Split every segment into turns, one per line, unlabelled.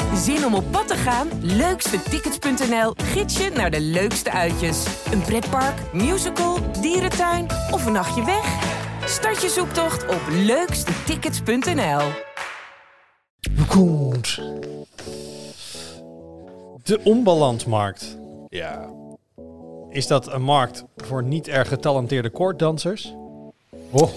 Zin om op pad te gaan? Leukstetickets.nl gids je naar de leukste uitjes. Een pretpark, musical, dierentuin of een nachtje weg? Start je zoektocht op leukstetickets.nl.
De onbalansmarkt.
Ja.
Is dat een markt voor niet erg getalenteerde koorddansers?
Oh.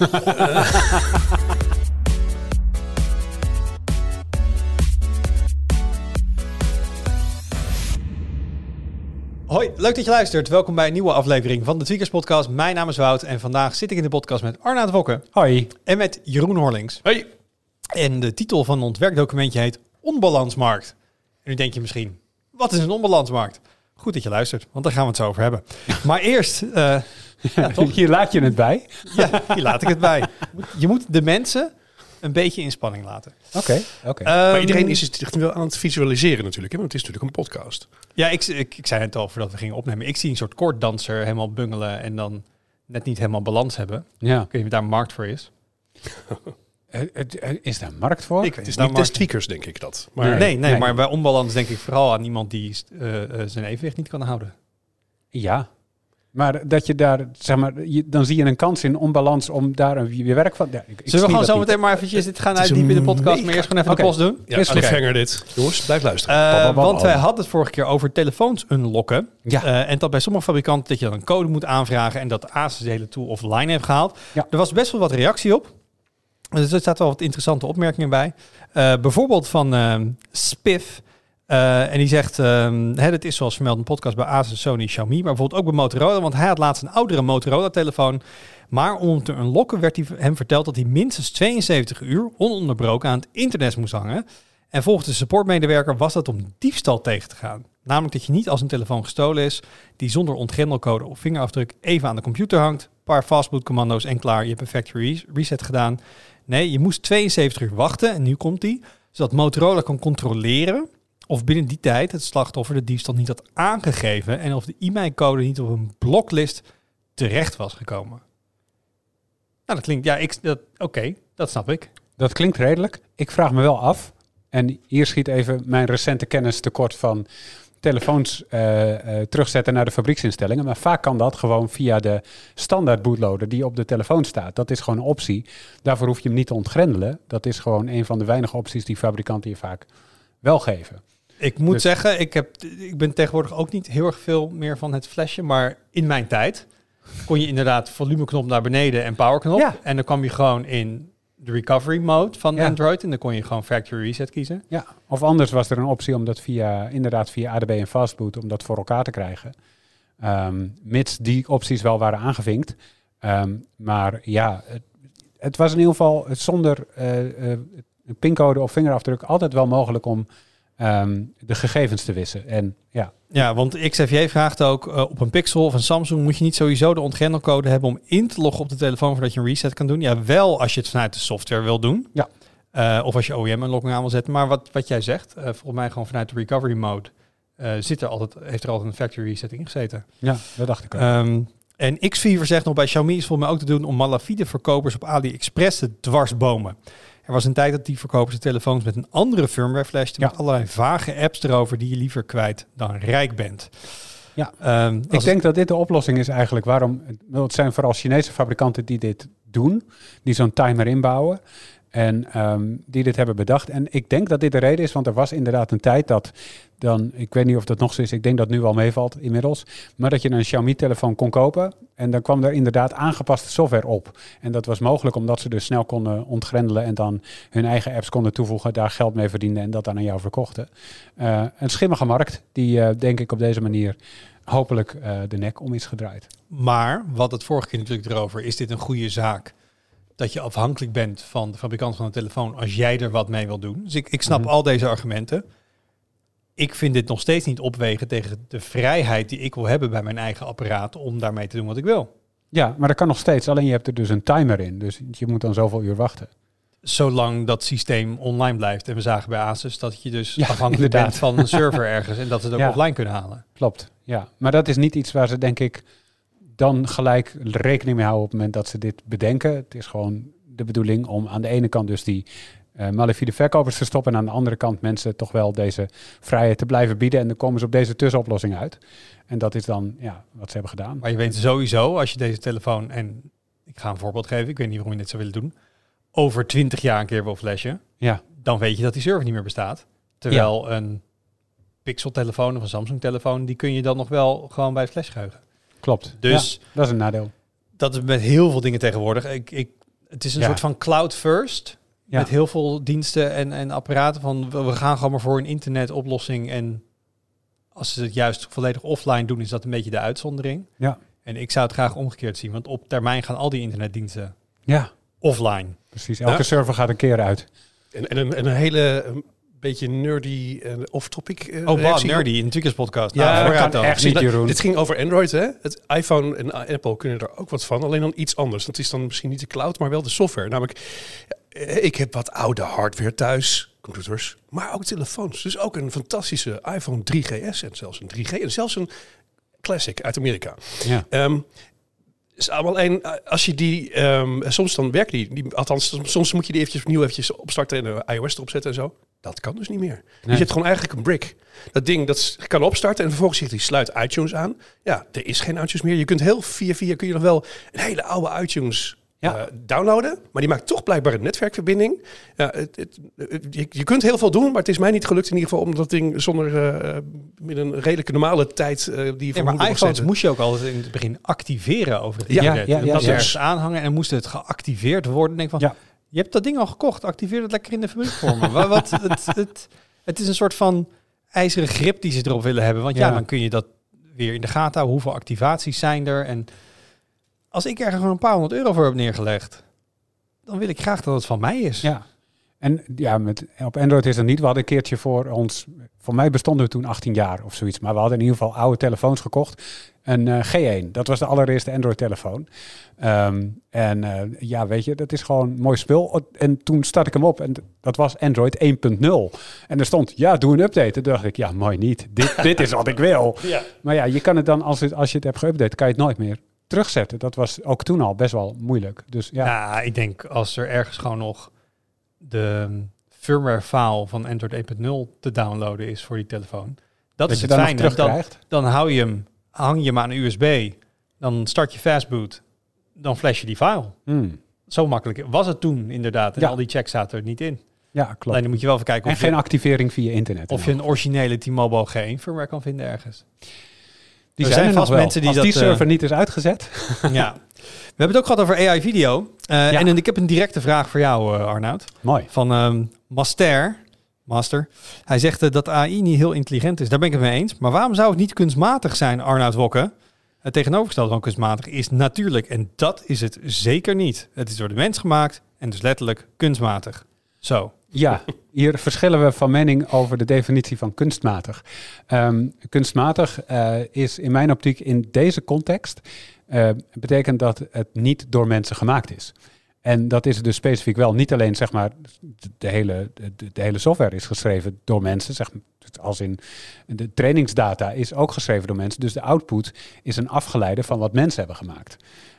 Hoi, leuk dat je luistert. Welkom bij een nieuwe aflevering van de Tweakers Podcast. Mijn naam is Wout en vandaag zit ik in de podcast met Arnaud Wokke.
Hoi.
En met Jeroen Horlings.
Hoi.
En de titel van ons werkdocumentje heet Onbalansmarkt. En nu denk je misschien, wat is een onbalansmarkt? Goed dat je luistert, want daar gaan we het zo over hebben. Maar eerst... toch?
Hier laat je het bij.
Ja, hier laat ik het bij. Je moet de mensen een beetje in spanning laten.
Oké.
Maar iedereen is het wel aan het visualiseren natuurlijk, hè? Want het is natuurlijk een podcast.
Ja, ik zei het al voordat we gingen opnemen. Ik zie een soort koorddanser helemaal bungelen en dan net niet helemaal balans hebben.
Ja.
Ik weet niet of daar een markt voor is.
Is daar een markt voor?
Het is niet des tweakers, denk ik dat. Maar
Nee, maar bij onbalans denk ik vooral aan iemand die zijn evenwicht niet kan houden.
Ja. Maar dat je daar, zeg maar, dan zie je een kans in onbalans om daar je werk van... Ja,
Zullen we gewoon zo meteen maar eventjes dit gaan uitdiepen in de podcast, maar eerst gewoon even de post doen?
Ja, cliffhanger dit. Jongens, blijf luisteren.
Want wij hadden het vorige keer over telefoons unlocken.
Ja.
En dat bij sommige fabrikanten dat je dan een code moet aanvragen en dat Asus de hele tool offline heeft gehaald.
Ja.
Er was best wel wat reactie op. Dus er staat wel wat interessante opmerkingen bij. Bijvoorbeeld van Spiff. En die zegt, het is zoals vermeld een podcast bij Asus, Sony, Xiaomi, maar bijvoorbeeld ook bij Motorola, want hij had laatst een oudere Motorola-telefoon. Maar om te unlocken werd hem verteld dat hij minstens 72 uur ononderbroken aan het internet moest hangen. En volgens de supportmedewerker was dat om diefstal tegen te gaan. Namelijk dat je niet als een telefoon gestolen is, die zonder ontgrendelcode of vingerafdruk even aan de computer hangt, een paar fastboot-commando's en klaar, je hebt een factory reset gedaan. Nee, je moest 72 uur wachten en nu komt die, zodat Motorola kan controleren of binnen die tijd het slachtoffer de diefstal niet had aangegeven en of de e-mailcode niet op een bloklist terecht was gekomen. Nou, dat klinkt... Oké, dat snap ik.
Dat klinkt redelijk. Ik vraag me wel af, en hier schiet even mijn recente kennis tekort van telefoons terugzetten naar de fabrieksinstellingen. Maar vaak kan dat gewoon via de standaard bootloader die op de telefoon staat. Dat is gewoon een optie. Daarvoor hoef je hem niet te ontgrendelen. Dat is gewoon een van de weinige opties die fabrikanten je vaak wel geven.
Ik moet zeggen, ik ben tegenwoordig ook niet heel erg veel meer van het flesje. Maar in mijn tijd kon je inderdaad volumeknop naar beneden en powerknop.
Ja.
En dan kwam je gewoon in de recovery mode van Android. En dan kon je gewoon factory reset kiezen.
Ja, of anders was er een optie om dat via ADB en fastboot om dat voor elkaar te krijgen. Mits die opties wel waren aangevinkt. Maar ja, het was in ieder geval zonder pincode of vingerafdruk altijd wel mogelijk om de gegevens te wissen. En
Ja, want XFJ vraagt ook, op een Pixel of een Samsung moet je niet sowieso de ontgrendelcode hebben om in te loggen op de telefoon voordat je een reset kan doen. Ja, wel als je het vanuit de software wil doen.
Ja.
Of als je OEM een logging aan wil zetten. Maar wat jij zegt, volgens mij gewoon vanuit de recovery mode heeft er altijd een factory reset in gezeten.
Ja, dat dacht ik ook.
En Xfever zegt nog, bij Xiaomi is volgens mij ook te doen om malafide verkopers op AliExpress te dwarsbomen. Er was een tijd dat die verkopers de telefoons met een andere firmware flashten met allerlei vage apps erover die je liever kwijt dan rijk bent.
Ja, ik denk dat dit de oplossing is eigenlijk waarom. Het zijn vooral Chinese fabrikanten die dit doen, die zo'n timer inbouwen en die dit hebben bedacht. En ik denk dat dit de reden is, want er was inderdaad een tijd dat dan, ik weet niet of dat nog zo is, ik denk dat het nu al meevalt inmiddels, maar dat je een Xiaomi-telefoon kon kopen en dan kwam er inderdaad aangepaste software op. En dat was mogelijk omdat ze dus snel konden ontgrendelen en dan hun eigen apps konden toevoegen, daar geld mee verdienden en dat dan aan jou verkochten. Een schimmige markt die denk ik op deze manier hopelijk de nek om is gedraaid.
Maar, wat het vorige keer natuurlijk erover, is dit een goede zaak dat je afhankelijk bent van de fabrikant van de telefoon als jij er wat mee wil doen. Dus ik snap al deze argumenten. Ik vind dit nog steeds niet opwegen tegen de vrijheid die ik wil hebben bij mijn eigen apparaat om daarmee te doen wat ik wil.
Ja, maar dat kan nog steeds. Alleen je hebt er dus een timer in. Dus je moet dan zoveel uur wachten.
Zolang dat systeem online blijft. En we zagen bij Asus dat je dus afhankelijk
inderdaad
bent van een server ergens en dat ze het ook offline kunnen halen.
Klopt, ja. Maar dat is niet iets waar ze denk ik dan gelijk rekening mee houden op het moment dat ze dit bedenken. Het is gewoon de bedoeling om aan de ene kant dus die malafide verkopers te stoppen en aan de andere kant mensen toch wel deze vrijheid te blijven bieden. En dan komen ze op deze tussenoplossing uit. En dat is dan wat ze hebben gedaan.
Maar je weet sowieso, als je deze telefoon, en ik ga een voorbeeld geven, ik weet niet waarom je dit zou willen doen, over 20 jaar een keer wil flashen, dan weet je dat die server niet meer bestaat. Terwijl een Pixel-telefoon of een Samsung-telefoon, die kun je dan nog wel gewoon bij het flashgeheugen.
Klopt.
Dus
dat is een nadeel.
Dat is met heel veel dingen tegenwoordig. Het is een soort van cloud first. Ja. Met heel veel diensten en apparaten van we gaan gewoon maar voor een internetoplossing. En als ze het juist volledig offline doen, is dat een beetje de uitzondering.
Ja.
En ik zou het graag omgekeerd zien. Want op termijn gaan al die internetdiensten offline.
Precies, elke server gaat een keer uit.
En een hele beetje nerdy off-topic
nerdy, in de Tweakers podcast.
Ja, dat kan echt niet, Jeroen.
Dit ging over Android, hè? Het iPhone en Apple kunnen er ook wat van, alleen dan iets anders. Het is dan misschien niet de cloud, maar wel de software. Namelijk, ik heb wat oude hardware thuis, computers, maar ook telefoons. Dus ook een fantastische iPhone 3GS en zelfs een 3G en zelfs een Classic uit Amerika.
Ja.
Is allemaal als je die, soms dan werkt die, althans soms moet je die eventjes opstarten en iOS erop zetten en zo. Dat kan dus niet meer. Nee. Je hebt gewoon eigenlijk een brick. Dat ding, dat kan opstarten en vervolgens zegt hij sluit iTunes aan. Ja, er is geen iTunes meer. Je kunt via kun je nog wel een hele oude iTunes downloaden, maar die maakt toch blijkbaar een netwerkverbinding. Ja, je kunt heel veel doen, maar het is mij niet gelukt in ieder geval om dat ding zonder met een redelijke normale tijd die je
maar iPhones moest je ook altijd in het begin activeren over het internet. Dat ergens aanhangen en moest het geactiveerd worden. Denk van, je hebt dat ding al gekocht, activeer het lekker in de fabriek voor me. Het is een soort van ijzeren grip die ze erop willen hebben, want dan kun je dat weer in de gaten houden. Hoeveel activaties zijn er en als ik er gewoon een paar €100 voor heb neergelegd, dan wil ik graag dat het van mij is.
Ja. En op Android is het niet. We hadden een keertje voor mij bestonden we toen 18 jaar of zoiets. Maar we hadden in ieder geval oude telefoons gekocht. Een G1, dat was de allereerste Android-telefoon. Weet je, dat is gewoon een mooi spul. En toen start ik hem op en dat was Android 1.0. En er stond, doe een update. En toen dacht ik, mooi niet. Dit is wat ik wil. Ja. Maar je kan het dan, als je het hebt geüpdate, kan je het nooit meer terugzetten. Dat was ook toen al best wel moeilijk. Dus
ik denk als er ergens gewoon nog de firmware file van Android 1.0 te downloaden is voor die telefoon. Dat is het fijne. Dan hang je hem aan een USB, dan start je fastboot, dan flash je die file. Zo makkelijk was het toen inderdaad. En al die checks zaten er niet in.
Ja, klopt.
Alleen dan moet je wel even kijken
of geen activering via internet.
Of je een originele T-Mobile G1 firmware kan vinden ergens.
Er zijn vast mensen die die server niet is uitgezet.
Ja. We hebben het ook gehad over AI-video. En ik heb een directe vraag voor jou, Arnoud.
Mooi.
Van Master. Hij zegt dat AI niet heel intelligent is. Daar ben ik het mee eens. Maar waarom zou het niet kunstmatig zijn, Arnoud Wokke? Het tegenovergestelde van kunstmatig is natuurlijk. En dat is het zeker niet. Het is door de mens gemaakt en dus letterlijk kunstmatig. Zo.
Ja, hier verschillen we van mening over de definitie van kunstmatig. Kunstmatig is in mijn optiek in deze context betekent dat het niet door mensen gemaakt is. En dat is dus specifiek wel. Niet alleen zeg maar de hele software is geschreven door mensen. Zeg, als in de trainingsdata is ook geschreven door mensen. Dus de output is een afgeleide van wat mensen hebben gemaakt.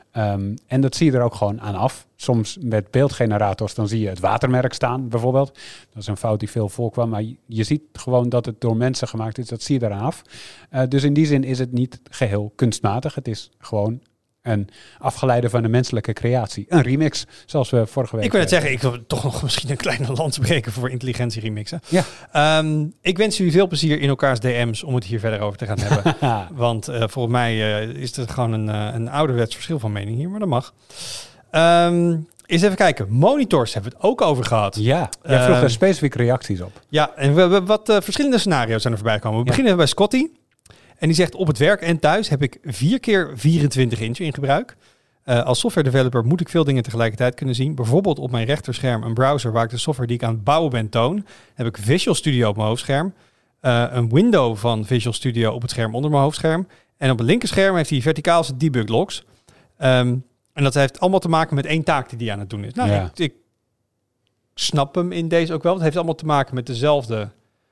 En dat zie je er ook gewoon aan af. Soms met beeldgenerators dan zie je het watermerk staan bijvoorbeeld. Dat is een fout die veel voorkwam. Maar je ziet gewoon dat het door mensen gemaakt is. Dat zie je eraan af. Dus in die zin is het niet geheel kunstmatig. Het is gewoon een afgeleide van de menselijke creatie. Een remix, zoals we vorige week...
Ik wil het zeggen, ik wil toch nog misschien een kleine lans breken voor intelligentie-remixen.
Ja.
Ik wens jullie veel plezier in elkaars DM's om het hier verder over te gaan hebben. Want volgens mij is het gewoon een ouderwets verschil van mening hier, maar dat mag. Eens even kijken. Monitors hebben we het ook over gehad.
Ja, jij vroeg daar specifieke reacties op.
Ja, en we hebben wat verschillende scenario's zijn er voorbij gekomen. We beginnen bij Scotty. En die zegt, op het werk en thuis heb ik 4x24 inch in gebruik. Als software developer moet ik veel dingen tegelijkertijd kunnen zien. Bijvoorbeeld op mijn rechterscherm een browser waar ik de software die ik aan het bouwen ben toon. Heb ik Visual Studio op mijn hoofdscherm. Een window van Visual Studio op het scherm onder mijn hoofdscherm. En op het linkerscherm heeft hij verticaal zijn debug logs. En dat heeft allemaal te maken met één taak die hij aan het doen is. Nou, ik snap hem in deze ook wel. Het heeft allemaal te maken met dezelfde...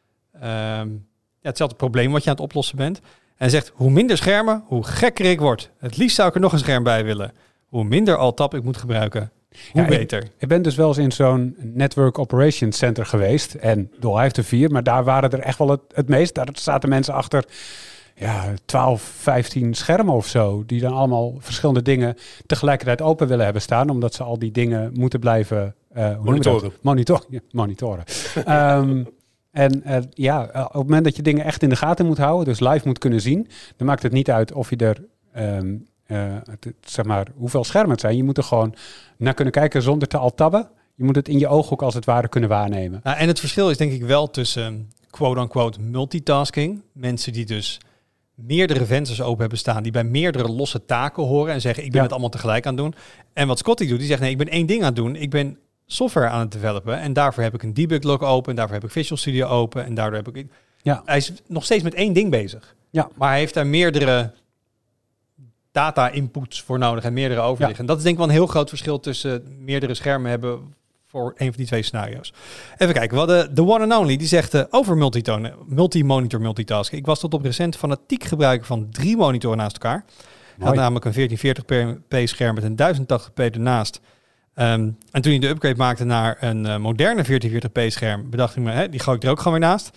hetzelfde probleem wat je aan het oplossen bent. En hij zegt, hoe minder schermen, hoe gekker ik word. Het liefst zou ik er nog een scherm bij willen. Hoe minder alt-tab ik moet gebruiken, Hoe beter?
Ik ben dus wel eens in zo'n Network Operations Center geweest. En hij heeft er 4, maar daar waren er echt wel het meest. Daar zaten mensen achter 12, 15 schermen of zo. Die dan allemaal verschillende dingen tegelijkertijd open willen hebben staan. Omdat ze al die dingen moeten blijven monitoren. Op het moment dat je dingen echt in de gaten moet houden, dus live moet kunnen zien, dan maakt het niet uit of je er, hoeveel schermen het zijn. Je moet er gewoon naar kunnen kijken zonder te alt-tabben. Je moet het in je ooghoek als het ware kunnen waarnemen.
En het verschil is denk ik wel tussen quote-unquote multitasking. Mensen die dus meerdere vensters open hebben staan, die bij meerdere losse taken horen en zeggen, ik ben het allemaal tegelijk aan het doen. En wat Scotty doet, die zegt, nee, ik ben 1 ding aan het doen. Ik ben software aan het developen en daarvoor heb ik een debug log open, en daarvoor heb ik Visual Studio open en daardoor heb ik... Hij is nog steeds met 1 ding bezig. Ja. Maar hij heeft daar meerdere data inputs voor nodig en meerdere overliggen. En dat is denk ik wel een heel groot verschil tussen meerdere schermen hebben voor een van die 2 scenario's. Even kijken, we hadden de one and only, die zegt over multi-monitor multitasking. Ik was tot op recent fanatiek gebruiker van 3 monitoren naast elkaar. Ik had namelijk een 1440p scherm met een 1080p ernaast. En toen hij de upgrade maakte naar een moderne 1440p scherm, bedacht ik me, die gooi ik er ook gewoon weer naast.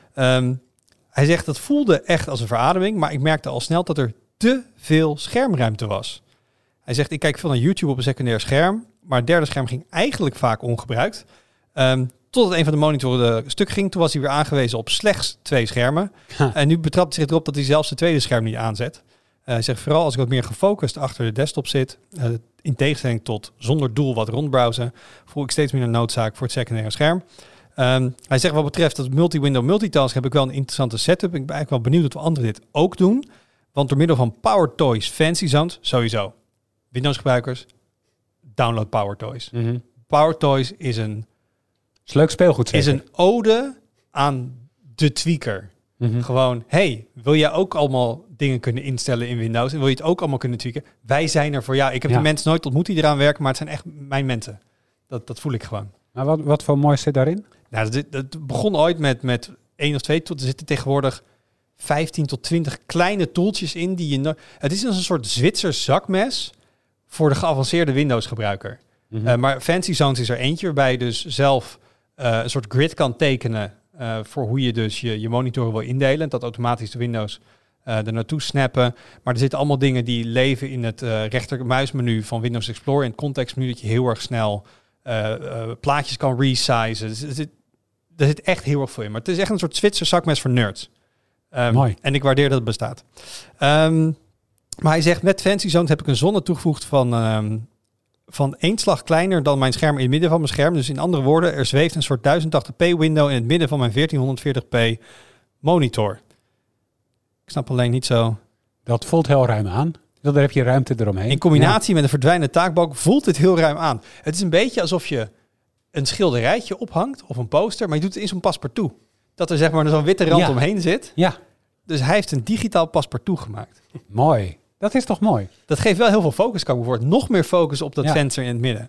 Hij zegt, dat voelde echt als een verademing, maar ik merkte al snel dat er te veel schermruimte was. Hij zegt, ik kijk veel naar YouTube op een secundair scherm, maar het derde scherm ging eigenlijk vaak ongebruikt. Totdat een van de monitoren stuk ging, toen was hij weer aangewezen op slechts 2 schermen. En nu betrapt hij zich erop dat hij zelfs de tweede scherm niet aanzet. Hij zegt, vooral als ik wat meer gefocust achter de desktop zit, in tegenstelling tot zonder doel wat rondbrowsen, voel ik steeds meer een noodzaak voor het secundaire scherm. Hij zegt, wat betreft dat multi-window multitask heb ik wel een interessante setup. Ik ben eigenlijk wel benieuwd of anderen dit ook doen. Want door middel van PowerToys Fancy Zones, sowieso. Windows gebruikers, download PowerToys. Mm-hmm. PowerToys is een
leuk speelgoed.
Is een ode aan de tweaker. Mm-hmm. Gewoon, wil jij ook allemaal dingen kunnen instellen in Windows? En wil je het ook allemaal kunnen tweaken? Wij zijn er voor jou. Ik heb die mensen nooit ontmoet die eraan werken, maar het zijn echt mijn mensen. Dat voel ik gewoon.
Maar wat voor moois zit daarin?
Nou, het begon ooit met 1 of 2 tot er zitten tegenwoordig 15 tot 20 kleine tooltjes in die je... Het is als een soort Zwitsers zakmes voor de geavanceerde Windows gebruiker. Mm-hmm. Maar Fancy Zones is er eentje waarbij je dus zelf een soort grid kan tekenen voor hoe je dus je monitoren wil indelen. En dat automatisch de Windows er naartoe snappen. Maar er zitten allemaal dingen die leven in het rechtermuismenu van Windows Explorer. In het contextmenu dat je heel erg snel plaatjes kan resizen. Dus er zit echt heel erg veel in. Maar het is echt een soort Zwitser zakmes voor nerds.
Mooi.
En ik waardeer dat het bestaat. Maar hij zegt, met Fancy Zones heb ik een zonne toegevoegd van 1 slag kleiner dan mijn scherm in het midden van mijn scherm. Dus in andere woorden, er zweeft een soort 1080p window in het midden van mijn 1440p monitor. Ik snap alleen niet zo...
Dat voelt heel ruim aan. Daar heb je ruimte eromheen.
In combinatie met een verdwijnende taakbalk voelt dit heel ruim aan. Het is een beetje alsof je een schilderijtje ophangt of een poster, maar je doet het in zo'n paspartout. Dat er zeg maar zo'n witte rand omheen zit. Ja. Dus hij heeft een digitaal paspartout gemaakt.
Mooi. Dat is toch mooi?
Dat geeft wel heel veel focus, kan ik me voorstellen. Nog meer focus op dat venster in het midden.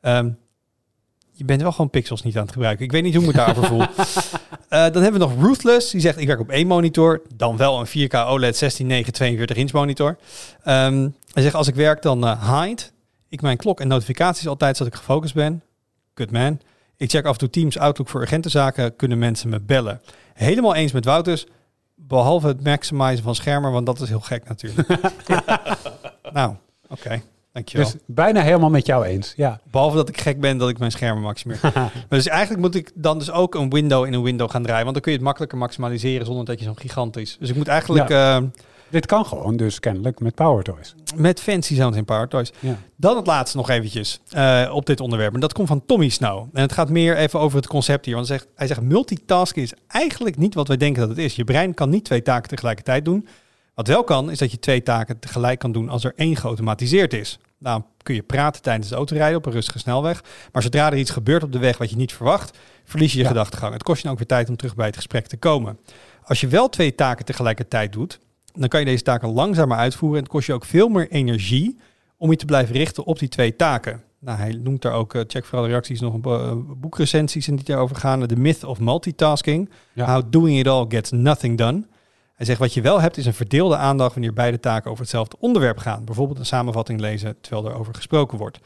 Je bent wel gewoon pixels niet aan het gebruiken. Ik weet niet hoe ik me daarover voel. Dan hebben we nog Ruthless. Die zegt, ik werk op 1 monitor. Dan wel een 4K OLED 16:9 42 inch monitor. Hij zegt, als ik werk dan hide. Ik mijn klok en notificaties altijd zodat ik gefocust ben. Good man. Ik check af en toe Teams, Outlook voor urgente zaken. Kunnen mensen me bellen? Helemaal eens met Wouters. Behalve het maximizen van schermen, want dat is heel gek natuurlijk. Nou, oké. Dankjewel.
Dus bijna helemaal met jou eens, ja.
Behalve dat ik gek ben dat ik mijn schermen maximeer. Maar dus eigenlijk moet ik dan dus ook een window in een window gaan draaien. Want dan kun je het makkelijker maximaliseren zonder dat je zo'n gigantisch... Dus ik moet eigenlijk...
Dit kan gewoon dus kennelijk met PowerToys.
Met Fancy Zones in PowerToys. Ja. Dan het laatste nog eventjes op dit onderwerp. En dat komt van Tommy Snow. En het gaat meer even over het concept hier. Want hij zegt multitasken is eigenlijk niet wat wij denken dat het is. Je brein kan niet 2 taken tegelijkertijd doen. Wat wel kan, is dat je 2 taken tegelijk kan doen als er 1 geautomatiseerd is. Nou kun je praten tijdens het autorijden op een rustige snelweg. Maar zodra er iets gebeurt op de weg wat je niet verwacht, verlies je je gedachtegang. Het kost je ook weer tijd om terug bij het gesprek te komen. Als je wel 2 taken tegelijkertijd doet, dan kan je deze taken langzamer uitvoeren. En het kost je ook veel meer energie om je te blijven richten op die 2 taken. Nou, hij noemt daar ook, check vooral de reacties, nog een boekrecensies die daarover gaan. The Myth of Multitasking. Ja. How doing it all gets nothing done. Hij zegt, wat je wel hebt is een verdeelde aandacht wanneer beide taken over hetzelfde onderwerp gaan. Bijvoorbeeld een samenvatting lezen terwijl er over gesproken wordt.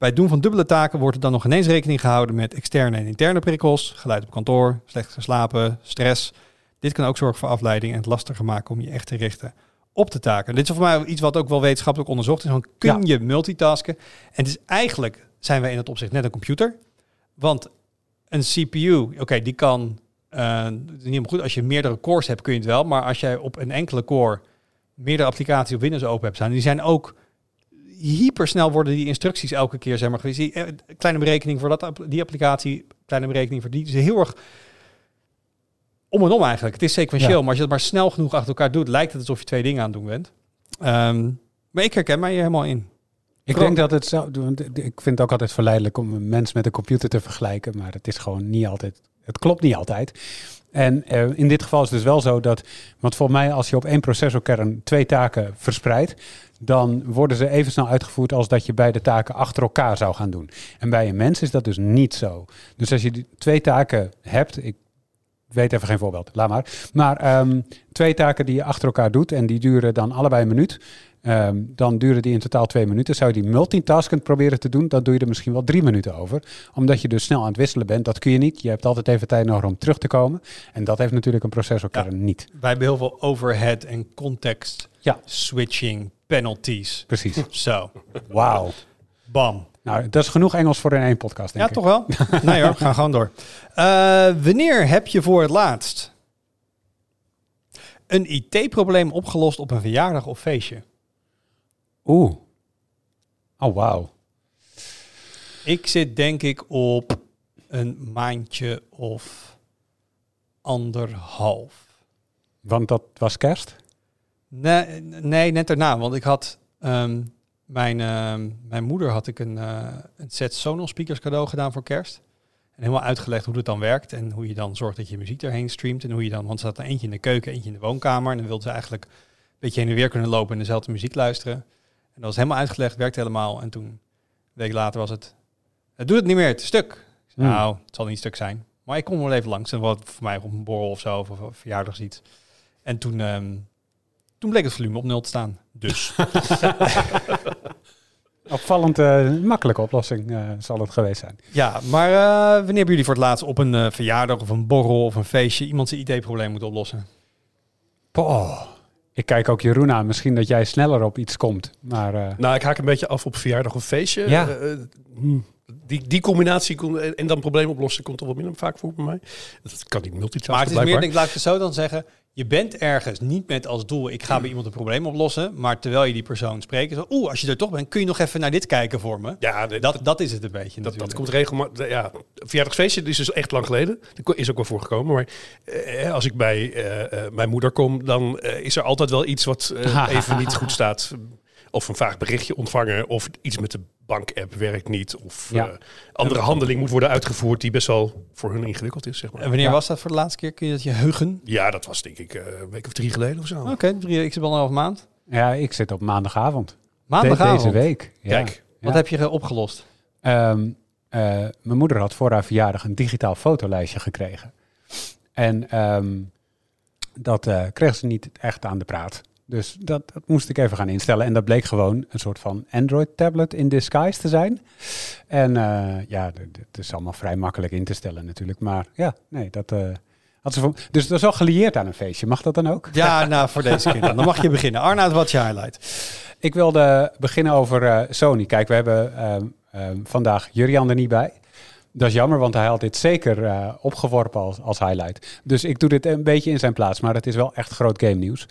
Bij het doen van dubbele taken wordt er dan nog ineens rekening gehouden met externe en interne prikkels, geluid op kantoor, slecht geslapen, stress. Dit kan ook zorgen voor afleiding en het lastiger maken om je echt te richten op de taken. Dit is voor mij iets wat ook wel wetenschappelijk onderzocht is. Want kun je multitasken? En dus eigenlijk zijn wij in dat opzicht net een computer. Want een CPU, die kan niet helemaal goed. Als je meerdere cores hebt, kun je het wel. Maar als jij op een enkele core meerdere applicaties op Windows open hebt staan, die zijn ook hypersnel worden die instructies elke keer, zeg maar, kleine berekening voor die applicatie, kleine berekening voor die. Dus heel erg om en om eigenlijk. Het is sequentieel, maar als je het maar snel genoeg achter elkaar doet, lijkt het alsof je 2 dingen aan het doen bent. Maar ik herken mij hier helemaal in.
Ik denk dat het zo. Ik vind het ook altijd verleidelijk om een mens met een computer te vergelijken, maar het is gewoon niet altijd. Het klopt niet altijd. En in dit geval is het dus wel zo dat, want volgens mij als je op 1 processorkern 2 taken verspreidt, dan worden ze even snel uitgevoerd als dat je beide taken achter elkaar zou gaan doen. En bij een mens is dat dus niet zo. Dus als je die 2 taken hebt, ik weet even geen voorbeeld, laat maar. Maar 2 taken die je achter elkaar doet en die duren dan allebei een minuut. Dan duren die in totaal 2 minuten. Zou je die multitaskend proberen te doen, dan doe je er misschien wel 3 minuten over. Omdat je dus snel aan het wisselen bent. Dat kun je niet. Je hebt altijd even tijd nodig om terug te komen. En dat heeft natuurlijk een processorkern niet.
Wij hebben heel veel overhead en context switching penalties.
Precies.
Zo.
Wauw.
Bam.
Nou, dat is genoeg Engels voor in 1 podcast, denk ik.
Ja, toch wel? Nee hoor, we gaan gewoon door. Wanneer heb je voor het laatst een IT-probleem opgelost op een verjaardag of feestje?
Oeh. Oh, wauw.
Ik zit denk ik op een maandje of 1,5.
Want dat was kerst?
Nee, net daarna. Want ik had mijn moeder had ik een set Sonos speakers cadeau gedaan voor kerst. En helemaal uitgelegd hoe het dan werkt. En hoe je dan zorgt dat je muziek erheen streamt. En hoe je dan, want ze had er eentje in de keuken, eentje in de woonkamer. En dan wilde ze eigenlijk een beetje heen en weer kunnen lopen en dezelfde muziek luisteren. En dat was helemaal uitgelegd, werkte helemaal. En toen, een week later was het doet het niet meer, het is stuk. Nou, het zal niet stuk zijn. Maar ik kom wel even langs. En wat voor mij op een borrel of zo, of verjaardagsiets. En toen bleek het volume op 0 te staan. Dus.
Opvallend makkelijke oplossing zal het geweest zijn.
Ja, maar wanneer hebben jullie voor het laatst op een verjaardag of een borrel of een feestje iemand zijn IT-probleem moeten oplossen?
Ik kijk ook Jeroen aan. Misschien dat jij sneller op iets komt. Maar,
Nou, ik haak een beetje af op verjaardag of feestje.
Ja.
Die combinatie en dan probleem oplossen komt toch wat minder vaak voor bij mij. Dat kan niet multitasken.
Maar het is meer, denk ik, laat ik het zo dan zeggen. Je bent ergens niet met als doel, ik ga bij iemand een probleem oplossen. Maar terwijl je die persoon spreekt, zo, als je er toch bent, kun je nog even naar dit kijken voor me. Ja, dat is het een beetje.
Dat komt regelmatig. Ja, verjaardagsfeestje is dus echt lang geleden. Dat is ook wel voorgekomen. Maar als ik bij mijn moeder kom, dan is er altijd wel iets wat even niet goed staat. Of een vaag berichtje ontvangen, of iets met de bank-app werkt niet. Of andere handeling moet worden uitgevoerd die best wel voor hun ingewikkeld is, zeg maar.
En wanneer was dat voor de laatste keer? Kun je dat je heugen?
Ja, dat was denk ik een week of 3 geleden of zo.
Oké, ik zit al 1,5 maand.
Ja, ik zit op maandagavond.
Maandagavond?
Deze week. Ja.
Kijk.
Wat heb je opgelost?
Mijn moeder had voor haar verjaardag een digitaal fotolijstje gekregen. En dat kreeg ze niet echt aan de praat. Dus dat moest ik even gaan instellen. En dat bleek gewoon een soort van Android-tablet in disguise te zijn. En het is allemaal vrij makkelijk in te stellen natuurlijk. Maar ja, nee, dat had ze dus dat is wel gelieerd aan een feestje. Mag dat dan ook?
Ja, nou, voor deze keer dan. Dan mag je beginnen. Arnoud, wat is je highlight?
Ik wilde beginnen over Sony. Kijk, we hebben vandaag Jurian er niet bij. Dat is jammer, want hij had dit zeker opgeworpen als highlight. Dus ik doe dit een beetje in zijn plaats, maar het is wel echt groot game nieuws.